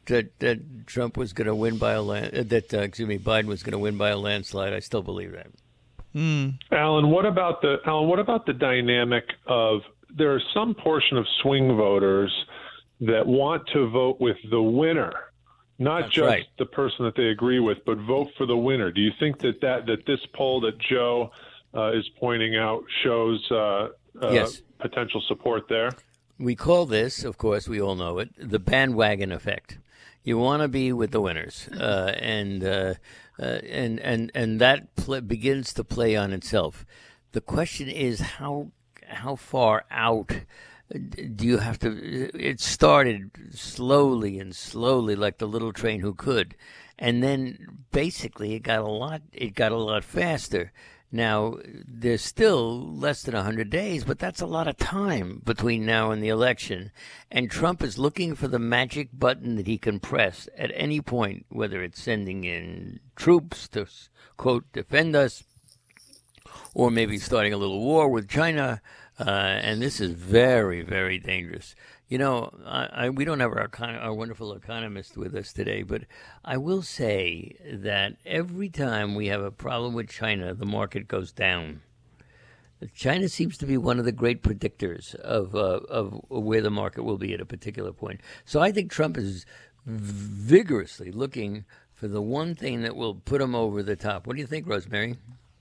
that, that Trump was going to win by a land, that uh, excuse me, Biden was going to win by a landslide. I still believe that. Mm. Alan, what about the Alan? What about the dynamic of there are some portion of swing voters that want to vote with the winner, not That's just right. the person that they agree with, but vote for the winner. Do you think that that, that this poll that Joe uh, is pointing out shows uh, uh, Yes. potential support there? We call this, of course, we all know it, the bandwagon effect. You want to be with the winners, uh, and uh, uh, and and and that pl- begins to play on itself. The question is how how far out do you have to? It started slowly and slowly, like the little train who could, and then basically it got a lot. It got a lot faster. Now, there's still less than one hundred days, but that's a lot of time between now and the election. And Trump is looking for the magic button that he can press at any point, whether it's sending in troops to, quote, defend us, or maybe starting a little war with China. Uh, and this is very, very dangerous. You know, I, I, we don't have our, econ- our wonderful economist with us today, but I will say that every time we have a problem with China, the market goes down. China seems to be one of the great predictors of uh, of where the market will be at a particular point. So I think Trump is vigorously looking for the one thing that will put him over the top. What do you think, Rosemary?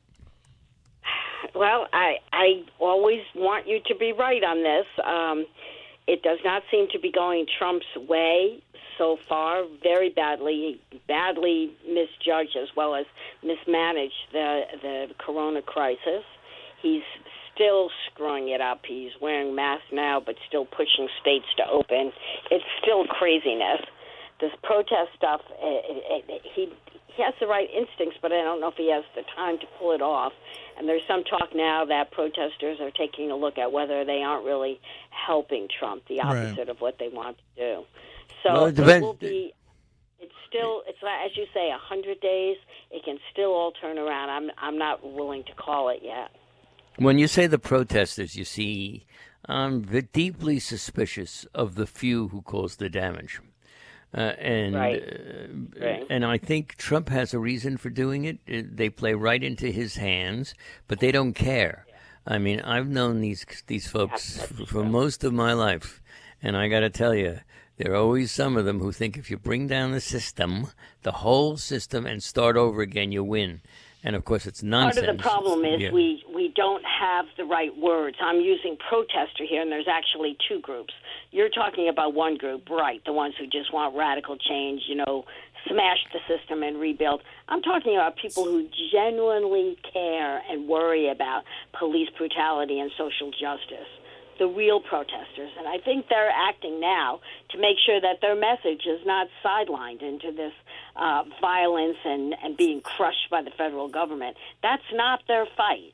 Well, I I always want you to be right on this. Um, It does not seem to be going Trump's way so far. Very badly, badly misjudged as well as mismanaged the the corona crisis. He's still screwing it up. He's wearing masks now, but still pushing states to open. It's still craziness. This protest stuff, it, it, he he has the right instincts, but I don't know if he has the time to pull it off. And there's some talk now that protesters are taking a look at whether they aren't really helping Trump, the opposite Right. of what they want to do. So Well, it it depends. will be. It's still. It's like, as you say, a hundred days. It can still all turn around. I'm. I'm not willing to call it yet. When you say the protesters, you see, I'm v- deeply suspicious of the few who cause the damage. Uh, and Right. uh, Right. and I think Trump has a reason for doing it. Uh, They play right into his hands, but they don't care. I mean, I've known these these folks f- for most of my life, and I got to tell you, there are always some of them who think if you bring down the system, the whole system, and start over again, you win. And of course, it's nonsense. Part of the problem is Yeah. we, we don't have the right words. I'm using protester here, and there's actually two groups. You're talking about one group, right, the ones who just want radical change, you know, smash the system and rebuild. I'm talking about people who genuinely care and worry about police brutality and social justice, the real protesters. And I think they're acting now to make sure that their message is not sidelined into this uh, violence and, and being crushed by the federal government. That's not their fight.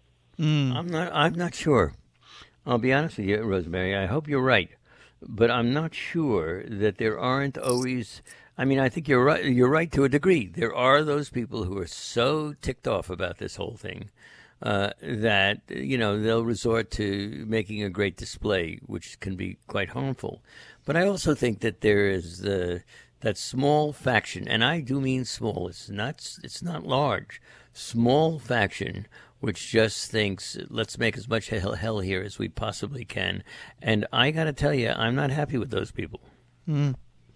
I'm not. I'm not sure. I'll be honest with you, Rosemary. I hope you're right, but I'm not sure that there aren't always. I mean, I think you're right. You're right to a degree. There are those people who are so ticked off about this whole thing uh, that you know they'll resort to making a great display, which can be quite harmful. But I also think that there is the that small faction, and I do mean small. It's not. It's not large. Small faction which just thinks, let's make as much hell, hell here as we possibly can. And I got to tell you, I'm not happy with those people. Mm.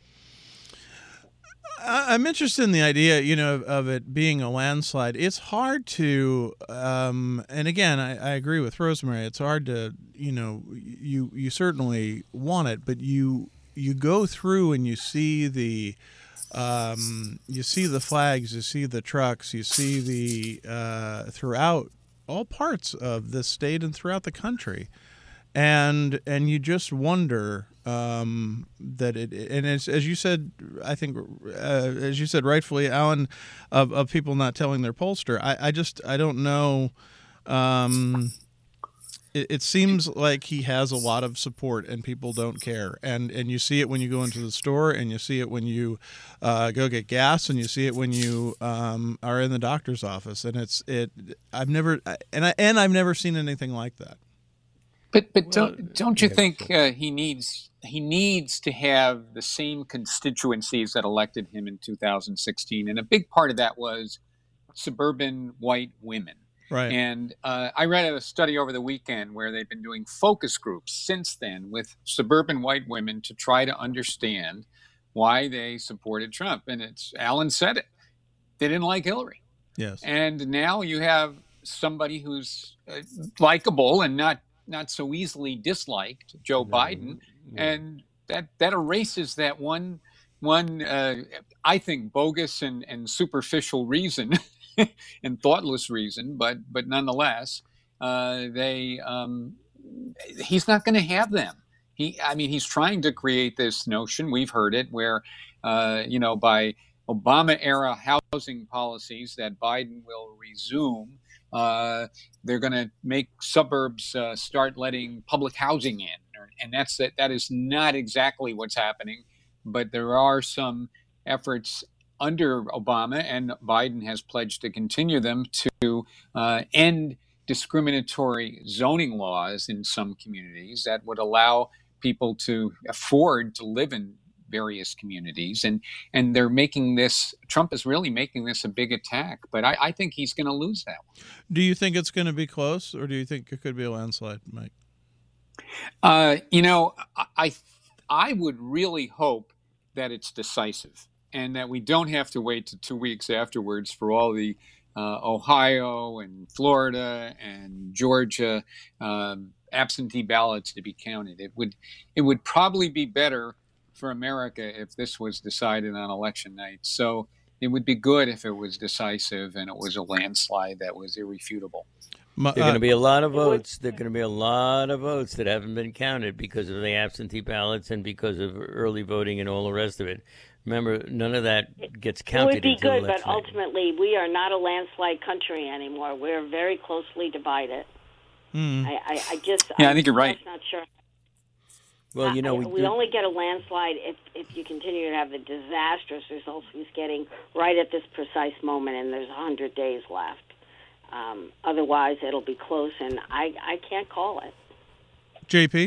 I- I'm interested in the idea, you know, of, of it being a landslide. It's hard to, um, and again, I, I agree with Rosemary. It's hard to, you know, you you certainly want it, but you you go through and you see the. Um, you see the flags, you see the trucks, you see the uh, throughout all parts of this state and throughout the country, and and you just wonder um, that it. And it's, as you said, I think, uh, as you said rightfully, Alan, of, of people not telling their pollster. I, I just I don't know. Um, It, it seems like he has a lot of support and people don't care. And and you see it when you go into the store, and you see it when you uh, go get gas, and you see it when you um, are in the doctor's office. And it's it. I've never and I and I've never seen anything like that. But but don't don't you think uh, he needs he needs to have the same constituencies that elected him in two thousand sixteen, and a big part of that was suburban white women. Right. And uh, I read a study over the weekend where they've been doing focus groups since then with suburban white women to try to understand why they supported Trump. And it's Alan said it. They didn't like Hillary. Yes. And now you have somebody who's uh, likable and not not so easily disliked, Joe Biden, and that that erases that one one uh, I think bogus and, and superficial reason and thoughtless reason, but but nonetheless, uh, they um, he's not going to have them. He, I mean, he's trying to create this notion. We've heard it where, uh, you know, by Obama era housing policies that Biden will resume. Uh, they're going to make suburbs uh, start letting public housing in, and that's that. That is not exactly what's happening, but there are some efforts under Obama, and Biden has pledged to continue them to uh, end discriminatory zoning laws in some communities that would allow people to afford to live in various communities. And and they're making this, Trump is really making this a big attack, but I, I think he's going to lose that one. Do you think it's going to be close, or do you think it could be a landslide, Mike? Uh, you know, I I would really hope that it's decisive and that we don't have to wait to two weeks afterwards for all the uh, Ohio and Florida and Georgia um, absentee ballots to be counted. It would it would probably be better for America if this was decided on election night. So it would be good if it was decisive and it was a landslide that was irrefutable. There are going to be a lot of votes. There are going to be a lot of votes that haven't been counted because of the absentee ballots and because of early voting and all the rest of it. Remember, none of that gets counted. It would be good, but night. ultimately, we are not a landslide country anymore. We're very closely divided. Mm. I, I, I just, yeah, I'm I think you're right. just not sure. Well, you know, we, we do... only get a landslide if, if you continue to have the disastrous results he's getting right at this precise moment, and there's one hundred days left. Um, otherwise, it'll be close, and I, I can't call it. J P?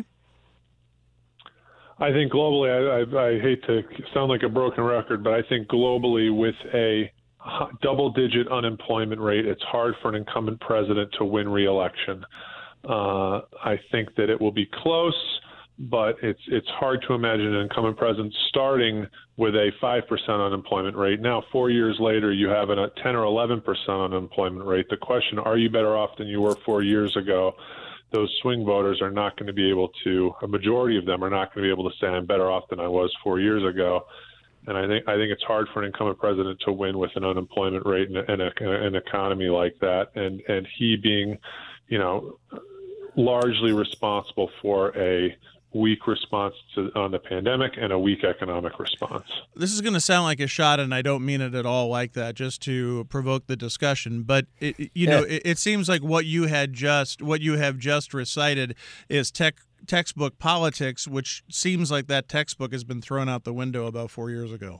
I think globally, I, I, I hate to sound like a broken record, but I think globally with a double-digit unemployment rate, it's hard for an incumbent president to win re-election. Uh, I think that it will be close, but it's it's hard to imagine an incumbent president starting with a five percent unemployment rate. Now, four years later, you have a ten or eleven percent unemployment rate. The question, are you better off than you were four years ago? Those swing voters are not going to be able to, a majority of them are not going to be able to say I'm better off than I was four years ago. And I think I think it's hard for an incumbent president to win with an unemployment rate and, and a, an economy like that. And, and he being, you know, largely responsible for a weak response to, on the pandemic and a weak economic response. This is going to sound like a shot, and I don't mean it at all like that, just to provoke the discussion. But it, you yeah. know, it, it seems like what you had just, what you have just recited, is tech, textbook politics, which seems like that textbook has been thrown out the window about four years ago.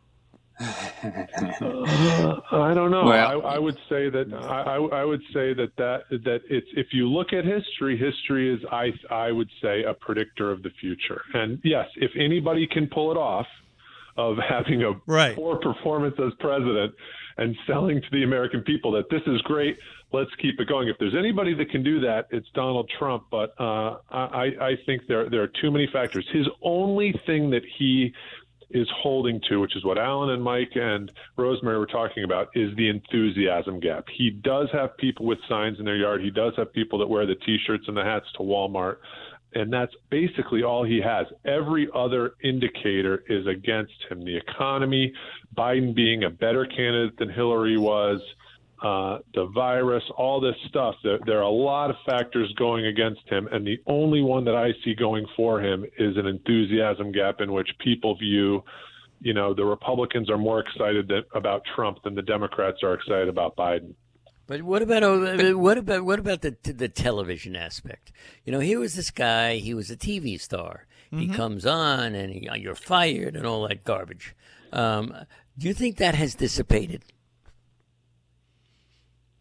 Uh, I don't know. Well, I, I would say that I, I would say that that that it's if you look at history, history is I I would say a predictor of the future. And yes, if anybody can pull it off, of having a right. poor performance as president and selling to the American people that this is great, let's keep it going. If there's anybody that can do that, it's Donald Trump. But uh, I I think there there are too many factors. His only thing that he is holding to, which is what Alan and Mike and Rosemary were talking about, is the enthusiasm gap. He does have people with signs in their yard. He does have people that wear the T-shirts and the hats to Walmart, and that's basically all he has. Every other indicator is against him. The economy, Biden being a better candidate than Hillary was, Uh, the virus, all this stuff. There, there are a lot of factors going against him, and the only one that I see going for him is an enthusiasm gap in which people view, you know, the Republicans are more excited that, about Trump than the Democrats are excited about Biden. But what about what about what about the the television aspect? You know, here was this guy. He was a T V star. Mm-hmm. He comes on, and he, you're fired, and all that garbage. Um, do you think that has dissipated?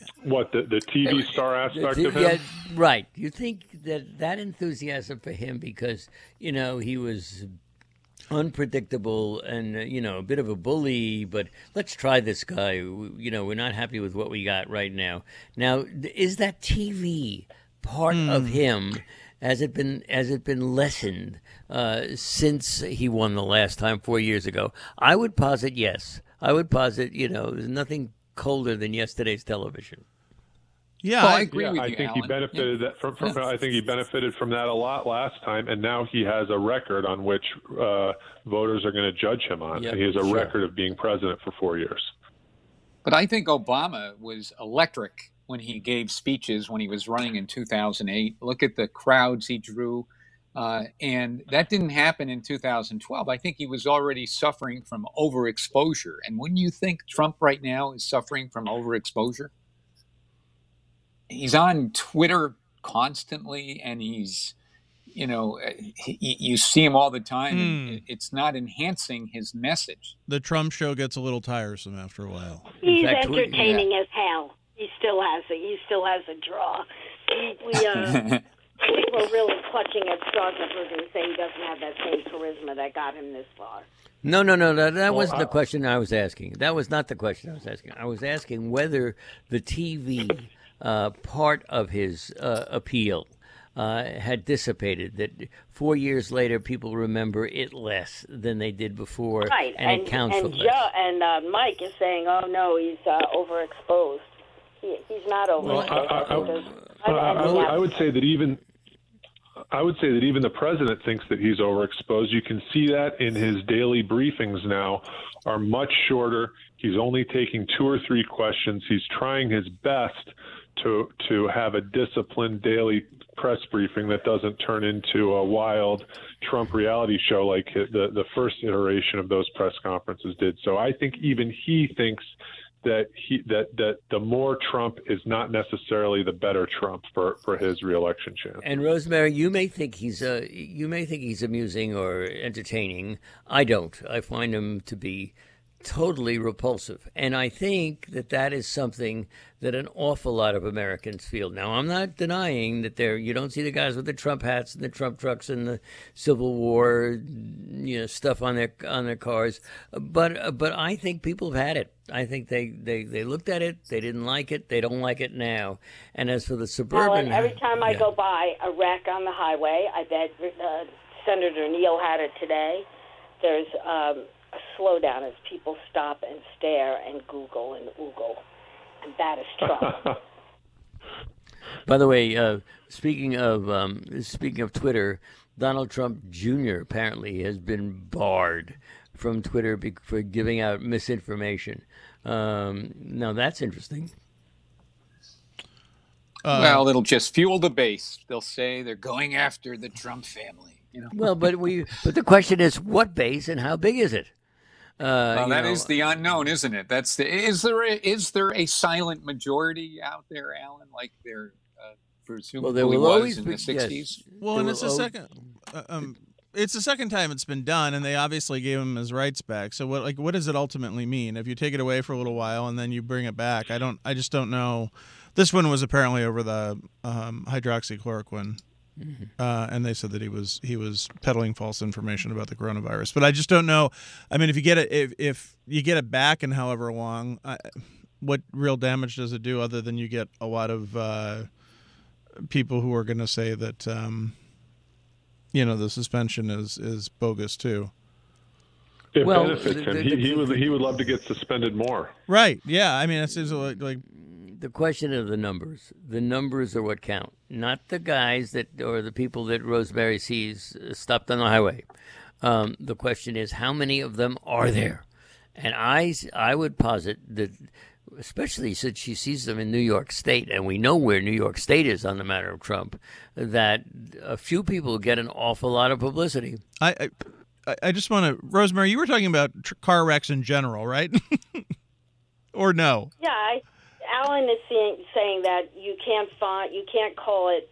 what the the T V star aspect of him. Yeah, right. You think that that enthusiasm for him because you know he was unpredictable and uh, you know a bit of a bully, but let's try this guy. You know, we're not happy with what we got right now. Now, is that T V part mm. of him? Has it been has it been lessened uh, since he won the last time four years ago? I would posit yes. I would posit you know there's nothing colder than yesterday's television. Yeah, well, I, I agree yeah, with I you, think Alan. he benefited yeah. that from, from I think he benefited from that a lot last time, and now he has a record on which uh, voters are going to judge him on. Yep, he has a sure. record of being president for four years. But I think Obama was electric when he gave speeches when he was running in two thousand eight. Look at the crowds he drew. Uh, and that didn't happen in two thousand twelve. I think he was already suffering from overexposure. And wouldn't you think Trump right now is suffering from overexposure? He's on Twitter constantly, and he's, you know, he, you see him all the time. Mm. And it's not enhancing his message. The Trump show gets a little tiresome after a while. He's fact, entertaining yeah. as hell. He still has a he still has a draw. We, we uh, I think we're really clutching at straws if we're going to say he doesn't have that same charisma that got him this far. No, no, no, no. That Well, wasn't the I- question I was asking. That was not the question I was asking. I was asking whether the T V uh, part of his uh, appeal uh, had dissipated, that four years later people remember it less than they did before, Right, and, and it counts and for Joe less. and uh, Mike is saying, "Oh no, he's uh, overexposed." He, he's not overexposed. I- I- because I, I've- I, I've- would, I would say that even I would say that even the president thinks that he's overexposed. You can see that in his daily briefings now are much shorter. He's only taking two or three questions. He's trying his best to to have a disciplined daily press briefing that doesn't turn into a wild Trump reality show like the the first iteration of those press conferences did. So I think even he thinks that he that that the more Trump is not necessarily the better Trump for, for his reelection chance. And Rosemary, you may think he's uh, you may think he's amusing or entertaining. I don't. I find him to be totally repulsive, and I think that that is something that an awful lot of Americans feel. Now, I'm not denying that there you don't see the guys with the Trump hats and the Trump trucks and the Civil War, you know, stuff on their on their cars, but but I think people have had it. I think they, they, they looked at it, they didn't like it, they don't like it now. And as for the suburban, Alan, every time I yeah. go by a wreck on the highway, I bet uh, Senator Neal had it today. There's um, a slowdown as people stop and stare and Google and oogle, and that is Trump. By the way, uh, speaking of um, speaking of Twitter, Donald Trump Junior apparently has been barred from Twitter be- for giving out misinformation. Um, now that's interesting. Uh, well, it'll just fuel the base. They'll say they're going after the Trump family. You know. Well, but we but the question is, what base and how big is it? Uh, Well, you that know, is the unknown, isn't it? That's the. Is there a, is there a silent majority out there, Alan, like there uh, presumably well, there will was always in be the sixties? yes, well, there and will it's the al- second. Uh, um, it's the second time it's been done, and they obviously gave him his rights back. So, what like what does it ultimately mean if you take it away for a little while and then you bring it back? I don't. I just don't know. This one was apparently over the um, hydroxychloroquine. Mm-hmm. Uh, and they said that he was he was peddling false information about the coronavirus. But I just don't know. I mean, if you get it if, if you get it back in however long, I, what real damage does it do other than you get a lot of uh, people who are going to say that um, you know the suspension is is bogus too. It Well, benefits the- him. the- he, the- he would he would love to get suspended more. Right? Yeah. I mean, it's, it's like, like the question of the numbers. The numbers are what count, not the guys that or the people that Rosemary sees uh, stopped on the highway. Um, the question is, how many of them are there? And I, I would posit that, especially since she sees them in New York State, and we know where New York State is on the matter of Trump, that a few people get an awful lot of publicity. I. I I- I just want to, Rosemary, you were talking about tr- car wrecks in general, right? Or no? Yeah, I, Alan is saying, saying that you can't find, you can't call it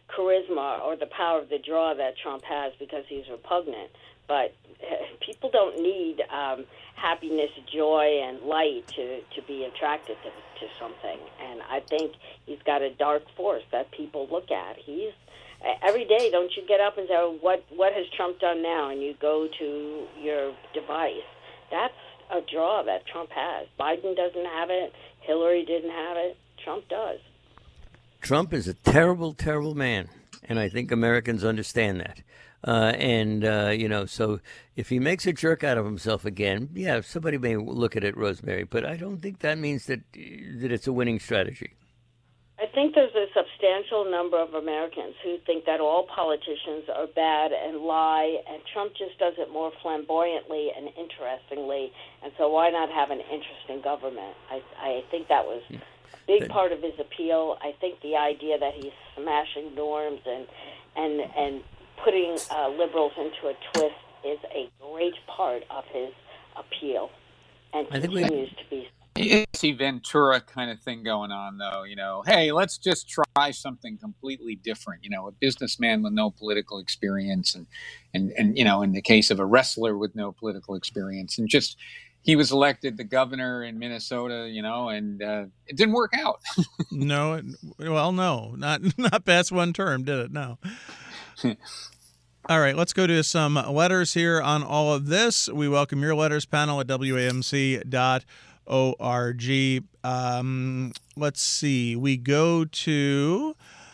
charisma or the power of the draw that Trump has because he's repugnant. But people don't need um, happiness, joy, and light to, to be attracted to, to something. And I think he's got a dark force that people look at. He's every day, don't you get up and say, oh, what, what has Trump done now? And you go to your device. That's a draw that Trump has. Biden doesn't have it. Hillary didn't have it. Trump does. Trump is a terrible, terrible man, and I think Americans understand that. Uh, and, uh, you know, so if he makes a jerk out of himself again, yeah, somebody may look at it, Rosemary, but I don't think that means that that it's a winning strategy. I think there's a substantial number of Americans who think that all politicians are bad and lie, and Trump just does it more flamboyantly and interestingly, and so why not have an interesting government? I, I think that was a big part of his appeal. I think the idea that he's smashing norms and and and putting uh, liberals into a twist is a great part of his appeal, and I think continues we... to be. It's a Ventura kind of thing going on, though. You know, hey, let's just try something completely different. You know, a businessman with no political experience, and and and you know, in the case of a wrestler with no political experience, and just he was elected the governor in Minnesota. You know, and uh, it didn't work out. no, it, well, no, not not past one term, did it? No. All right, let's go to some letters here on all of this. We welcome your letters, panel at W A M C dot org. Um, let's see. We go to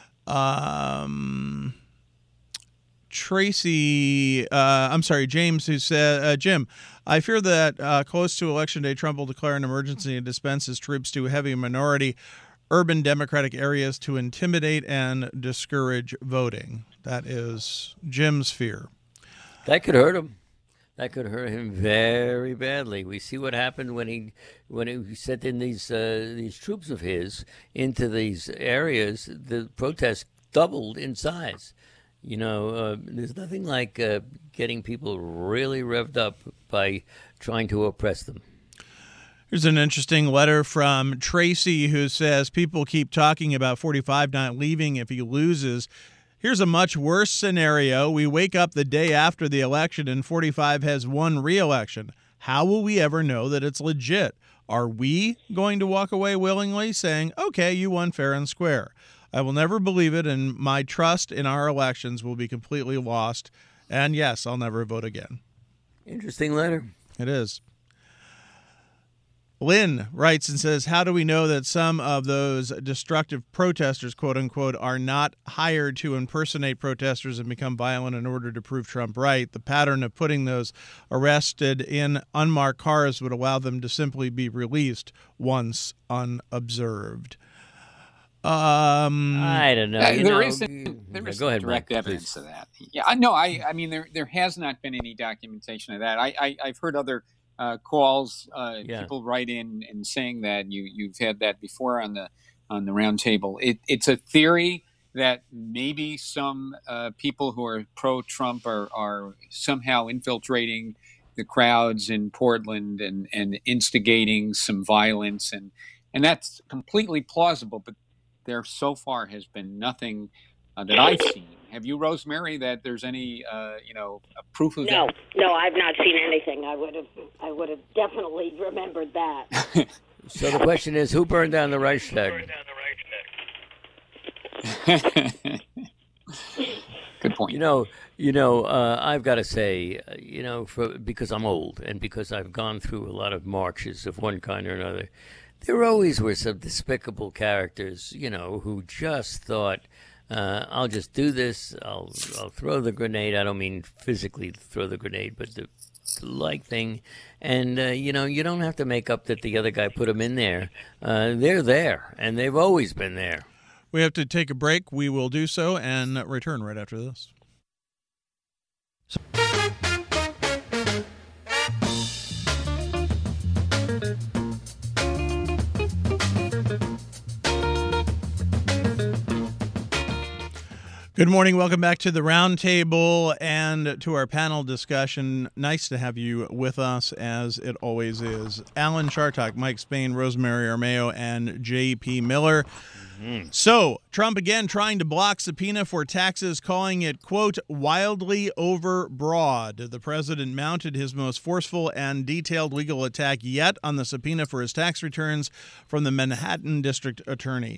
um, Tracy. Uh, I'm sorry, James, who said, uh, Jim, I fear that uh, close to Election Day, Trump will declare an emergency and dispense his troops to heavy minority urban Democratic areas to intimidate and discourage voting. That is Jim's fear. That could hurt him. That could hurt him very badly. We see what happened when he when he sent in these uh, these troops of his into these areas. The protests doubled in size. You know, uh, there's nothing like uh, getting people really revved up by trying to oppress them. Here's an interesting letter from Tracy, who says people keep talking about forty-five not leaving if he loses. Here's a much worse scenario. We wake up the day after the election and forty-five has won re-election. How will we ever know that it's legit? Are we going to walk away willingly saying, okay, you won fair and square? I will never believe it, and my trust in our elections will be completely lost. And yes, I'll never vote again. Interesting letter. It is. Lynn writes and says, how do we know that some of those destructive protesters, quote unquote, are not hired to impersonate protesters and become violent in order to prove Trump right? The pattern of putting those arrested in unmarked cars would allow them to simply be released once unobserved. Um, I don't know. Uh, you there know, isn't, there yeah, isn't go ahead, direct Mike, evidence please. of that. Yeah, I know. I, I mean, there there has not been any documentation of that. I, I I've heard other uh, calls. Uh, Yeah. People write in and saying that you you've had that before on the on the round table. It it's a theory that maybe some uh, people who are pro-Trump are are somehow infiltrating the crowds in Portland and and instigating some violence, and and that's completely plausible. But there so far has been nothing uh, that I've seen. Have you, Rosemary, that there's any, uh, you know, proof of No, that? no, I've not seen anything. I would have, I would have definitely remembered that. So the question is, who burned down the Reichstag? Good point. You know, you know, uh, I've got to say, uh, you know, for, because I'm old and because I've gone through a lot of marches of one kind or another, there always were some despicable characters, you know, who just thought, uh, I'll just do this, I'll I'll throw the grenade. I don't mean physically throw the grenade, but the, the like thing. And, uh, you know, you don't have to make up that the other guy put them in there. Uh, they're there, and they've always been there. We have to take a break. We will do so and return right after this. Good morning. Welcome back to the Roundtable and to our panel discussion. Nice to have you with us, as it always is. Alan Chartock, Mike Spain, Rosemary Armao, and J P Miller. Mm-hmm. So, Trump again trying to block subpoena for taxes, calling it, quote, wildly overbroad. The president mounted his most forceful and detailed legal attack yet on the subpoena for his tax returns from the Manhattan District Attorney.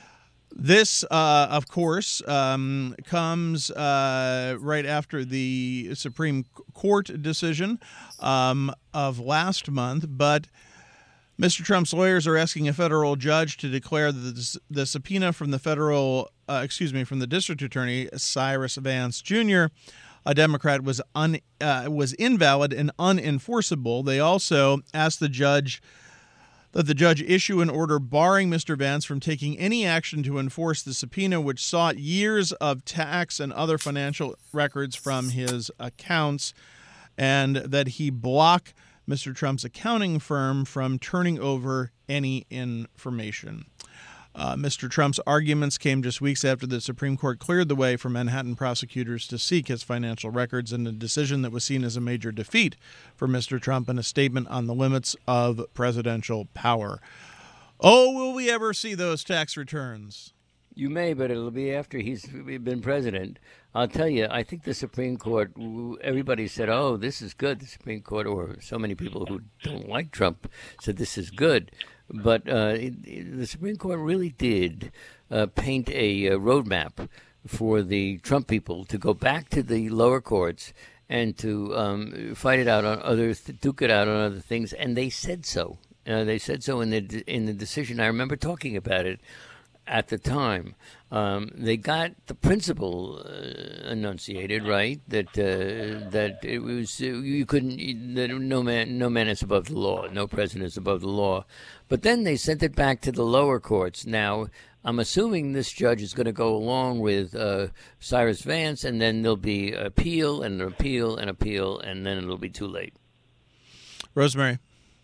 This, uh, of course, um, comes uh, right after the Supreme Court decision um, of last month, but Mister Trump's lawyers are asking a federal judge to declare that the, the subpoena from the federal, uh, excuse me, from the district attorney, Cyrus Vance Junior, a Democrat, was un, uh, was invalid and unenforceable. They also asked the judge that the judge issue an order barring Mister Vance from taking any action to enforce the subpoena, which sought years of tax and other financial records from his accounts, and that he block Mister Trump's accounting firm from turning over any information. Uh, Mister Trump's arguments came just weeks after the Supreme Court cleared the way for Manhattan prosecutors to seek his financial records, in a decision that was seen as a major defeat for Mister Trump and a statement on the limits of presidential power. Oh, will we ever see those tax returns? You may, but it'll be after he's been president. I'll tell you, I think the Supreme Court, everybody said, oh, this is good. The Supreme Court, or so many people who don't like Trump, said this is good. But uh, it, it, the Supreme Court really did uh, paint a, a roadmap for the Trump people to go back to the lower courts and to um, fight it out on other, duke it out on other things. And they said so. Uh, they said so in the in the decision. I remember talking about it at the time. Um, they got the principle uh, enunciated, right? That uh, that it was uh, you couldn't that no man no man is above the law, no president is above the law. But then they sent it back to the lower courts. Now I'm assuming this judge is going to go along with uh, Cyrus Vance, and then there'll be appeal and an appeal and appeal, and then it'll be too late. Rosemary.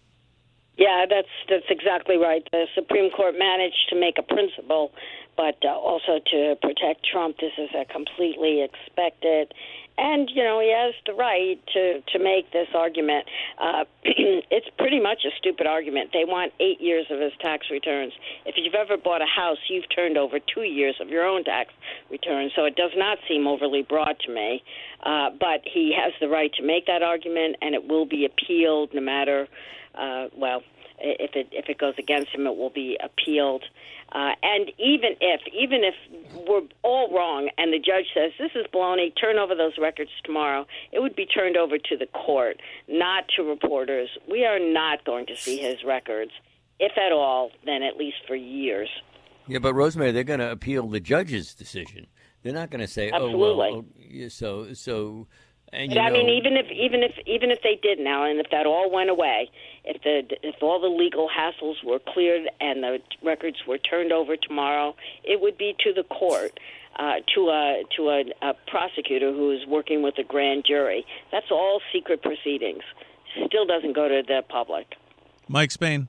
Yeah, that's that's exactly right. The Supreme Court managed to make a principle, but uh, also to protect Trump. This is a completely expected, and you know he has the right to to make this argument. Uh, it's pretty much a stupid argument. They want eight years of his tax returns. If you've ever bought a house, you've turned over two years of your own tax returns. So it does not seem overly broad to me. Uh, but he has the right to make that argument, and it will be appealed no matter. Uh, well, if it if it goes against him, it will be appealed. Uh, and even if even if we're all wrong, and the judge says this is baloney, turn over those records tomorrow, it would be turned over to the court, not to reporters. We are not going to see his records, if at all, then at least for years. Yeah, but Rosemary, they're going to appeal the judge's decision. They're not going to say, Absolutely. "Oh, well, oh, so so." And, but you I know, mean, even if even if even if they did now, and if that all went away, if the if all the legal hassles were cleared and the records were turned over tomorrow, it would be to the court, uh, to a to a, a prosecutor who is working with a grand jury. That's all secret proceedings. Still doesn't go to the public. Mike Spain.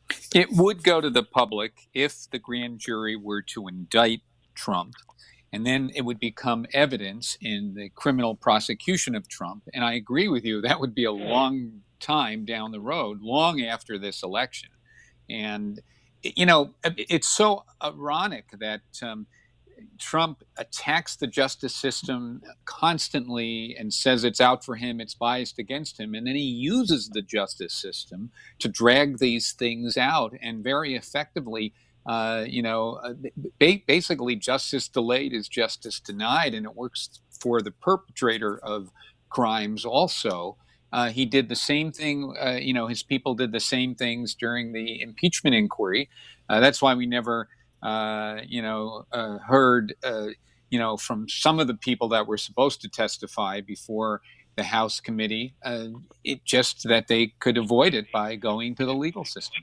It would go to the public if the grand jury were to indict Trump. And then it would become evidence in the criminal prosecution of Trump. And I agree with you, that would be a long time down the road, long after this election. And, you know, it's so ironic that um, Trump attacks the justice system constantly and says it's out for him, it's biased against him. And then he uses the justice system to drag these things out and very effectively Uh, you know, ba- basically justice delayed is justice denied, and it works for the perpetrator of crimes also. Uh, he did the same thing, uh, you know, his people did the same things during the impeachment inquiry. Uh, that's why we never, uh, you know, uh, heard, uh, you know, from some of the people that were supposed to testify before the House committee, uh, it just that they could avoid it by going to the legal system.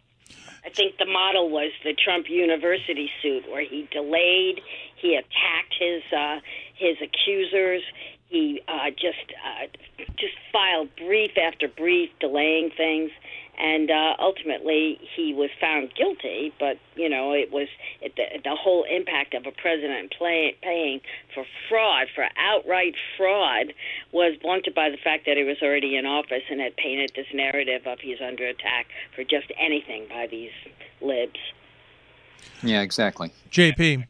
I think the model was the Trump University suit, where he delayed, he attacked his uh, his accusers, he uh, just uh, just filed brief after brief, delaying things, and uh, ultimately he was found guilty. But you know, it was it, the, the whole impact of a president play, paying for fraud, for outright fraud, was blunted by the fact that he was already in office and had painted this narrative of he's under attack for just anything by these libs. Yeah, exactly. J P.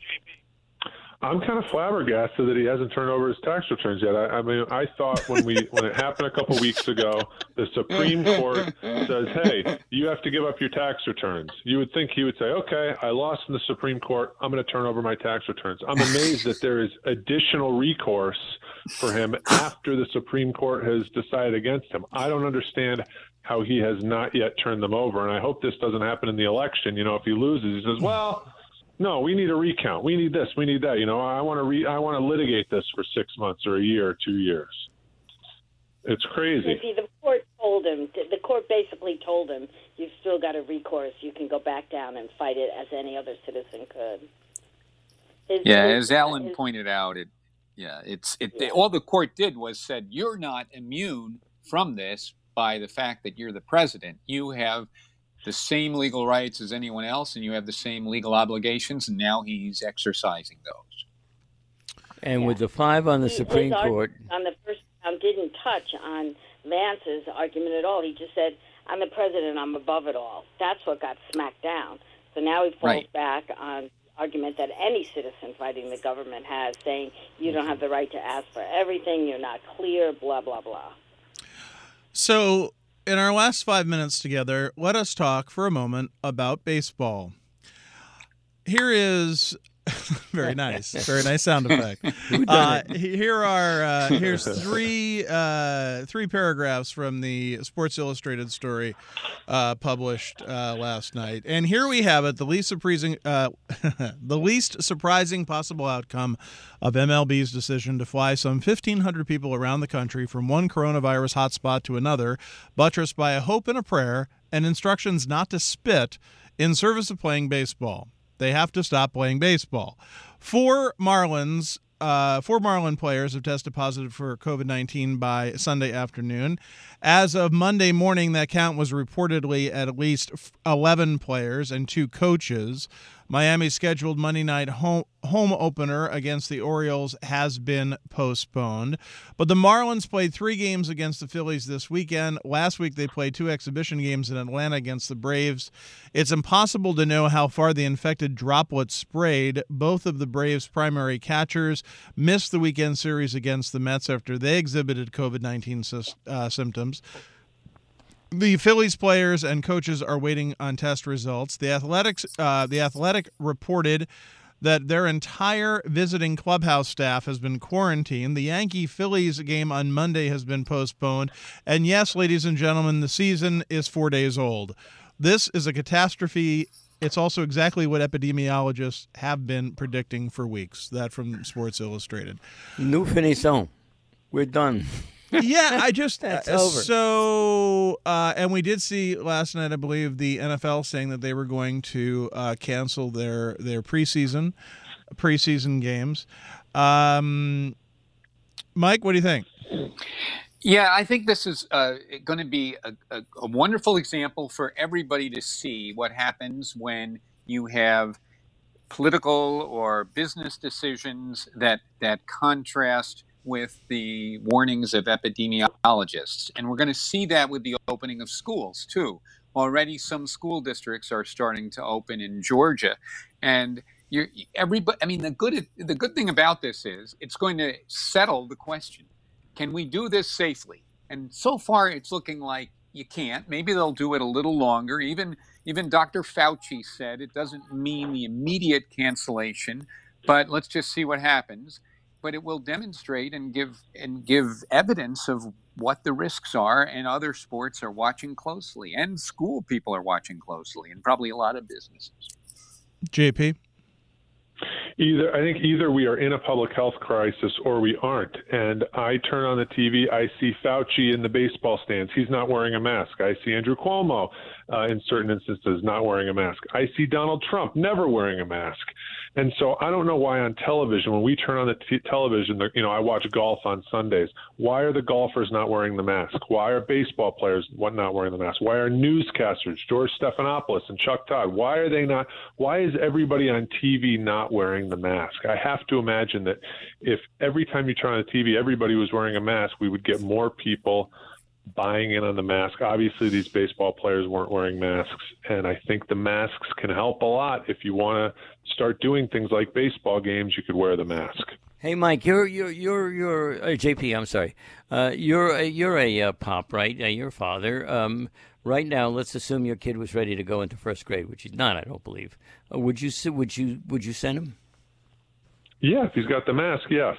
I'm kind of flabbergasted that he hasn't turned over his tax returns yet. I, I mean, I thought when we when it happened a couple weeks ago, the Supreme Court says, "Hey, you have to give up your tax returns." You would think he would say, "Okay, I lost in the Supreme Court. I'm going to turn over my tax returns." I'm amazed that there is additional recourse for him after the Supreme Court has decided against him. I don't understand how he has not yet turned them over, and I hope this doesn't happen in the election. You know, if he loses, he says, "Well, no, we need a recount. We need this. We need that. You know, I want to re- I want to litigate this for six months or a year or two years." It's crazy. See, the court told him. The court basically told him, "You've still got a recourse. You can go back down and fight it as any other citizen could." His, yeah, his, as Alan his, pointed out, it yeah, it's it. Yeah. All the court did was said, "You're not immune from this by the fact that you're the president. You have the same legal rights as anyone else, and you have the same legal obligations," and now he's exercising those. And Yeah. with the five on the His Supreme argument Court, on the first round didn't touch on Vance's argument at all. He just said, "I'm the president. I'm above it all." That's what got smacked down. So now he falls Right. back on the argument that any citizen fighting the government has, saying you don't have the right to ask for everything. You're not clear. Blah blah blah. So, in our last five minutes together, let us talk for a moment about baseball. Here is very nice, very nice sound effect. Uh, here are uh, here's three uh, three paragraphs from the Sports Illustrated story uh, published uh, last night, and here we have it: the least surprising, uh, the least surprising possible outcome of M L B's decision to fly some fifteen hundred people around the country from one coronavirus hotspot to another, buttressed by a hope and a prayer and instructions not to spit in service of playing baseball. They have to stop playing baseball. Four Marlins, uh, four Marlin players have tested positive for COVID nineteen by Sunday afternoon. As of Monday morning, that count was reportedly at least eleven players and two coaches. Miami's scheduled Monday night home, home opener against the Orioles has been postponed. But the Marlins played three games against the Phillies this weekend. Last week, they played two exhibition games in Atlanta against the Braves. It's impossible to know how far the infected droplet sprayed. Both of the Braves' primary catchers missed the weekend series against the Mets after they exhibited COVID nineteen uh, symptoms. The Phillies players and coaches are waiting on test results. The Athletics, uh, the Athletic reported that their entire visiting clubhouse staff has been quarantined. The Yankee-Phillies game on Monday has been postponed. And yes, ladies and gentlemen, the season is four days old. This is a catastrophe. It's also exactly what epidemiologists have been predicting for weeks. That from Sports Illustrated. nous finissons. We're done. Yeah, I just That's uh, over. so uh, and we did see last night, I believe, the N F L saying that they were going to uh, cancel their their preseason preseason games. Um, Mike, what do you think? Yeah, I think this is uh, going to be a, a, a wonderful example for everybody to see what happens when you have political or business decisions that that contrast with the warnings of epidemiologists. And we're going to see that with the opening of schools, too. Already some school districts are starting to open in Georgia. And you're, everybody, I mean, the good, the good thing about this is it's going to settle the question. Can we do this safely? And so far, it's looking like you can't. Maybe they'll do it a little longer. Even, even Doctor Fauci said it doesn't mean the immediate cancellation, but let's just see what happens. But it will demonstrate and give and give evidence of what the risks are, and other sports are watching closely, and school people are watching closely, and probably a lot of businesses. J P? Either I think either we are in a public health crisis or we aren't. And I turn on the T V, I see Fauci in the baseball stands. He's not wearing a mask. I see Andrew Cuomo uh, in certain instances not wearing a mask. I see Donald Trump never wearing a mask. And so I don't know why on television, when we turn on the t- television, you know, I watch golf on Sundays. Why are the golfers not wearing the mask? Why are baseball players not wearing the mask? Why are newscasters, George Stephanopoulos and Chuck Todd, why are they not? Why is everybody on T V not wearing the mask? I have to imagine that if every time you turn on the T V, everybody was wearing a mask, we would get more people buying in on the mask. Obviously, these baseball players weren't wearing masks, and I think the masks can help a lot. If you want to start doing things like baseball games, you could wear the mask. Hey, Mike, you're you're you're you're uh, J P. I'm sorry. Uh, you're a, you're a uh, pop, right? Uh, you're a father. Um, right now, let's assume your kid was ready to go into first grade, which he's not. I don't believe. Uh, would you would you would you send him? Yeah, if he's got the mask, yes.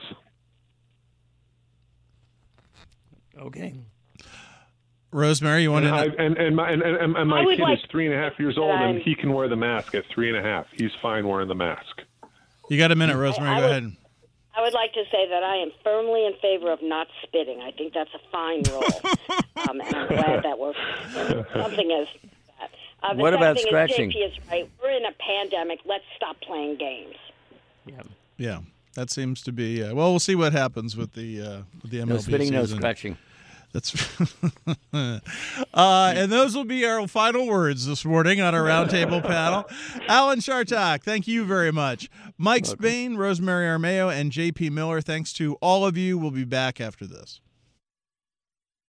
Okay. Rosemary, you want and to? I, and and my and, and, and my kid like is three and a half years old, and he can wear the mask at three and a half. He's fine wearing the mask. You got a minute, Rosemary. I, I Go would, ahead. I would like to say that I am firmly in favor of not spitting. I think that's a fine rule, um, and I'm glad that we're something as that. Uh, the What about thing scratching? Is, J P is right. We're in a pandemic. Let's stop playing games. Yeah. Yeah, that seems to be. Uh, well, we'll see what happens with the uh, with the M L B No spitting, no season. scratching. That's uh, and those will be our final words this morning on our roundtable panel. Alan Chartock, thank you very much. Mike Spain, Rosemary Armeo, and J P Miller, thanks to all of you. We'll be back after this.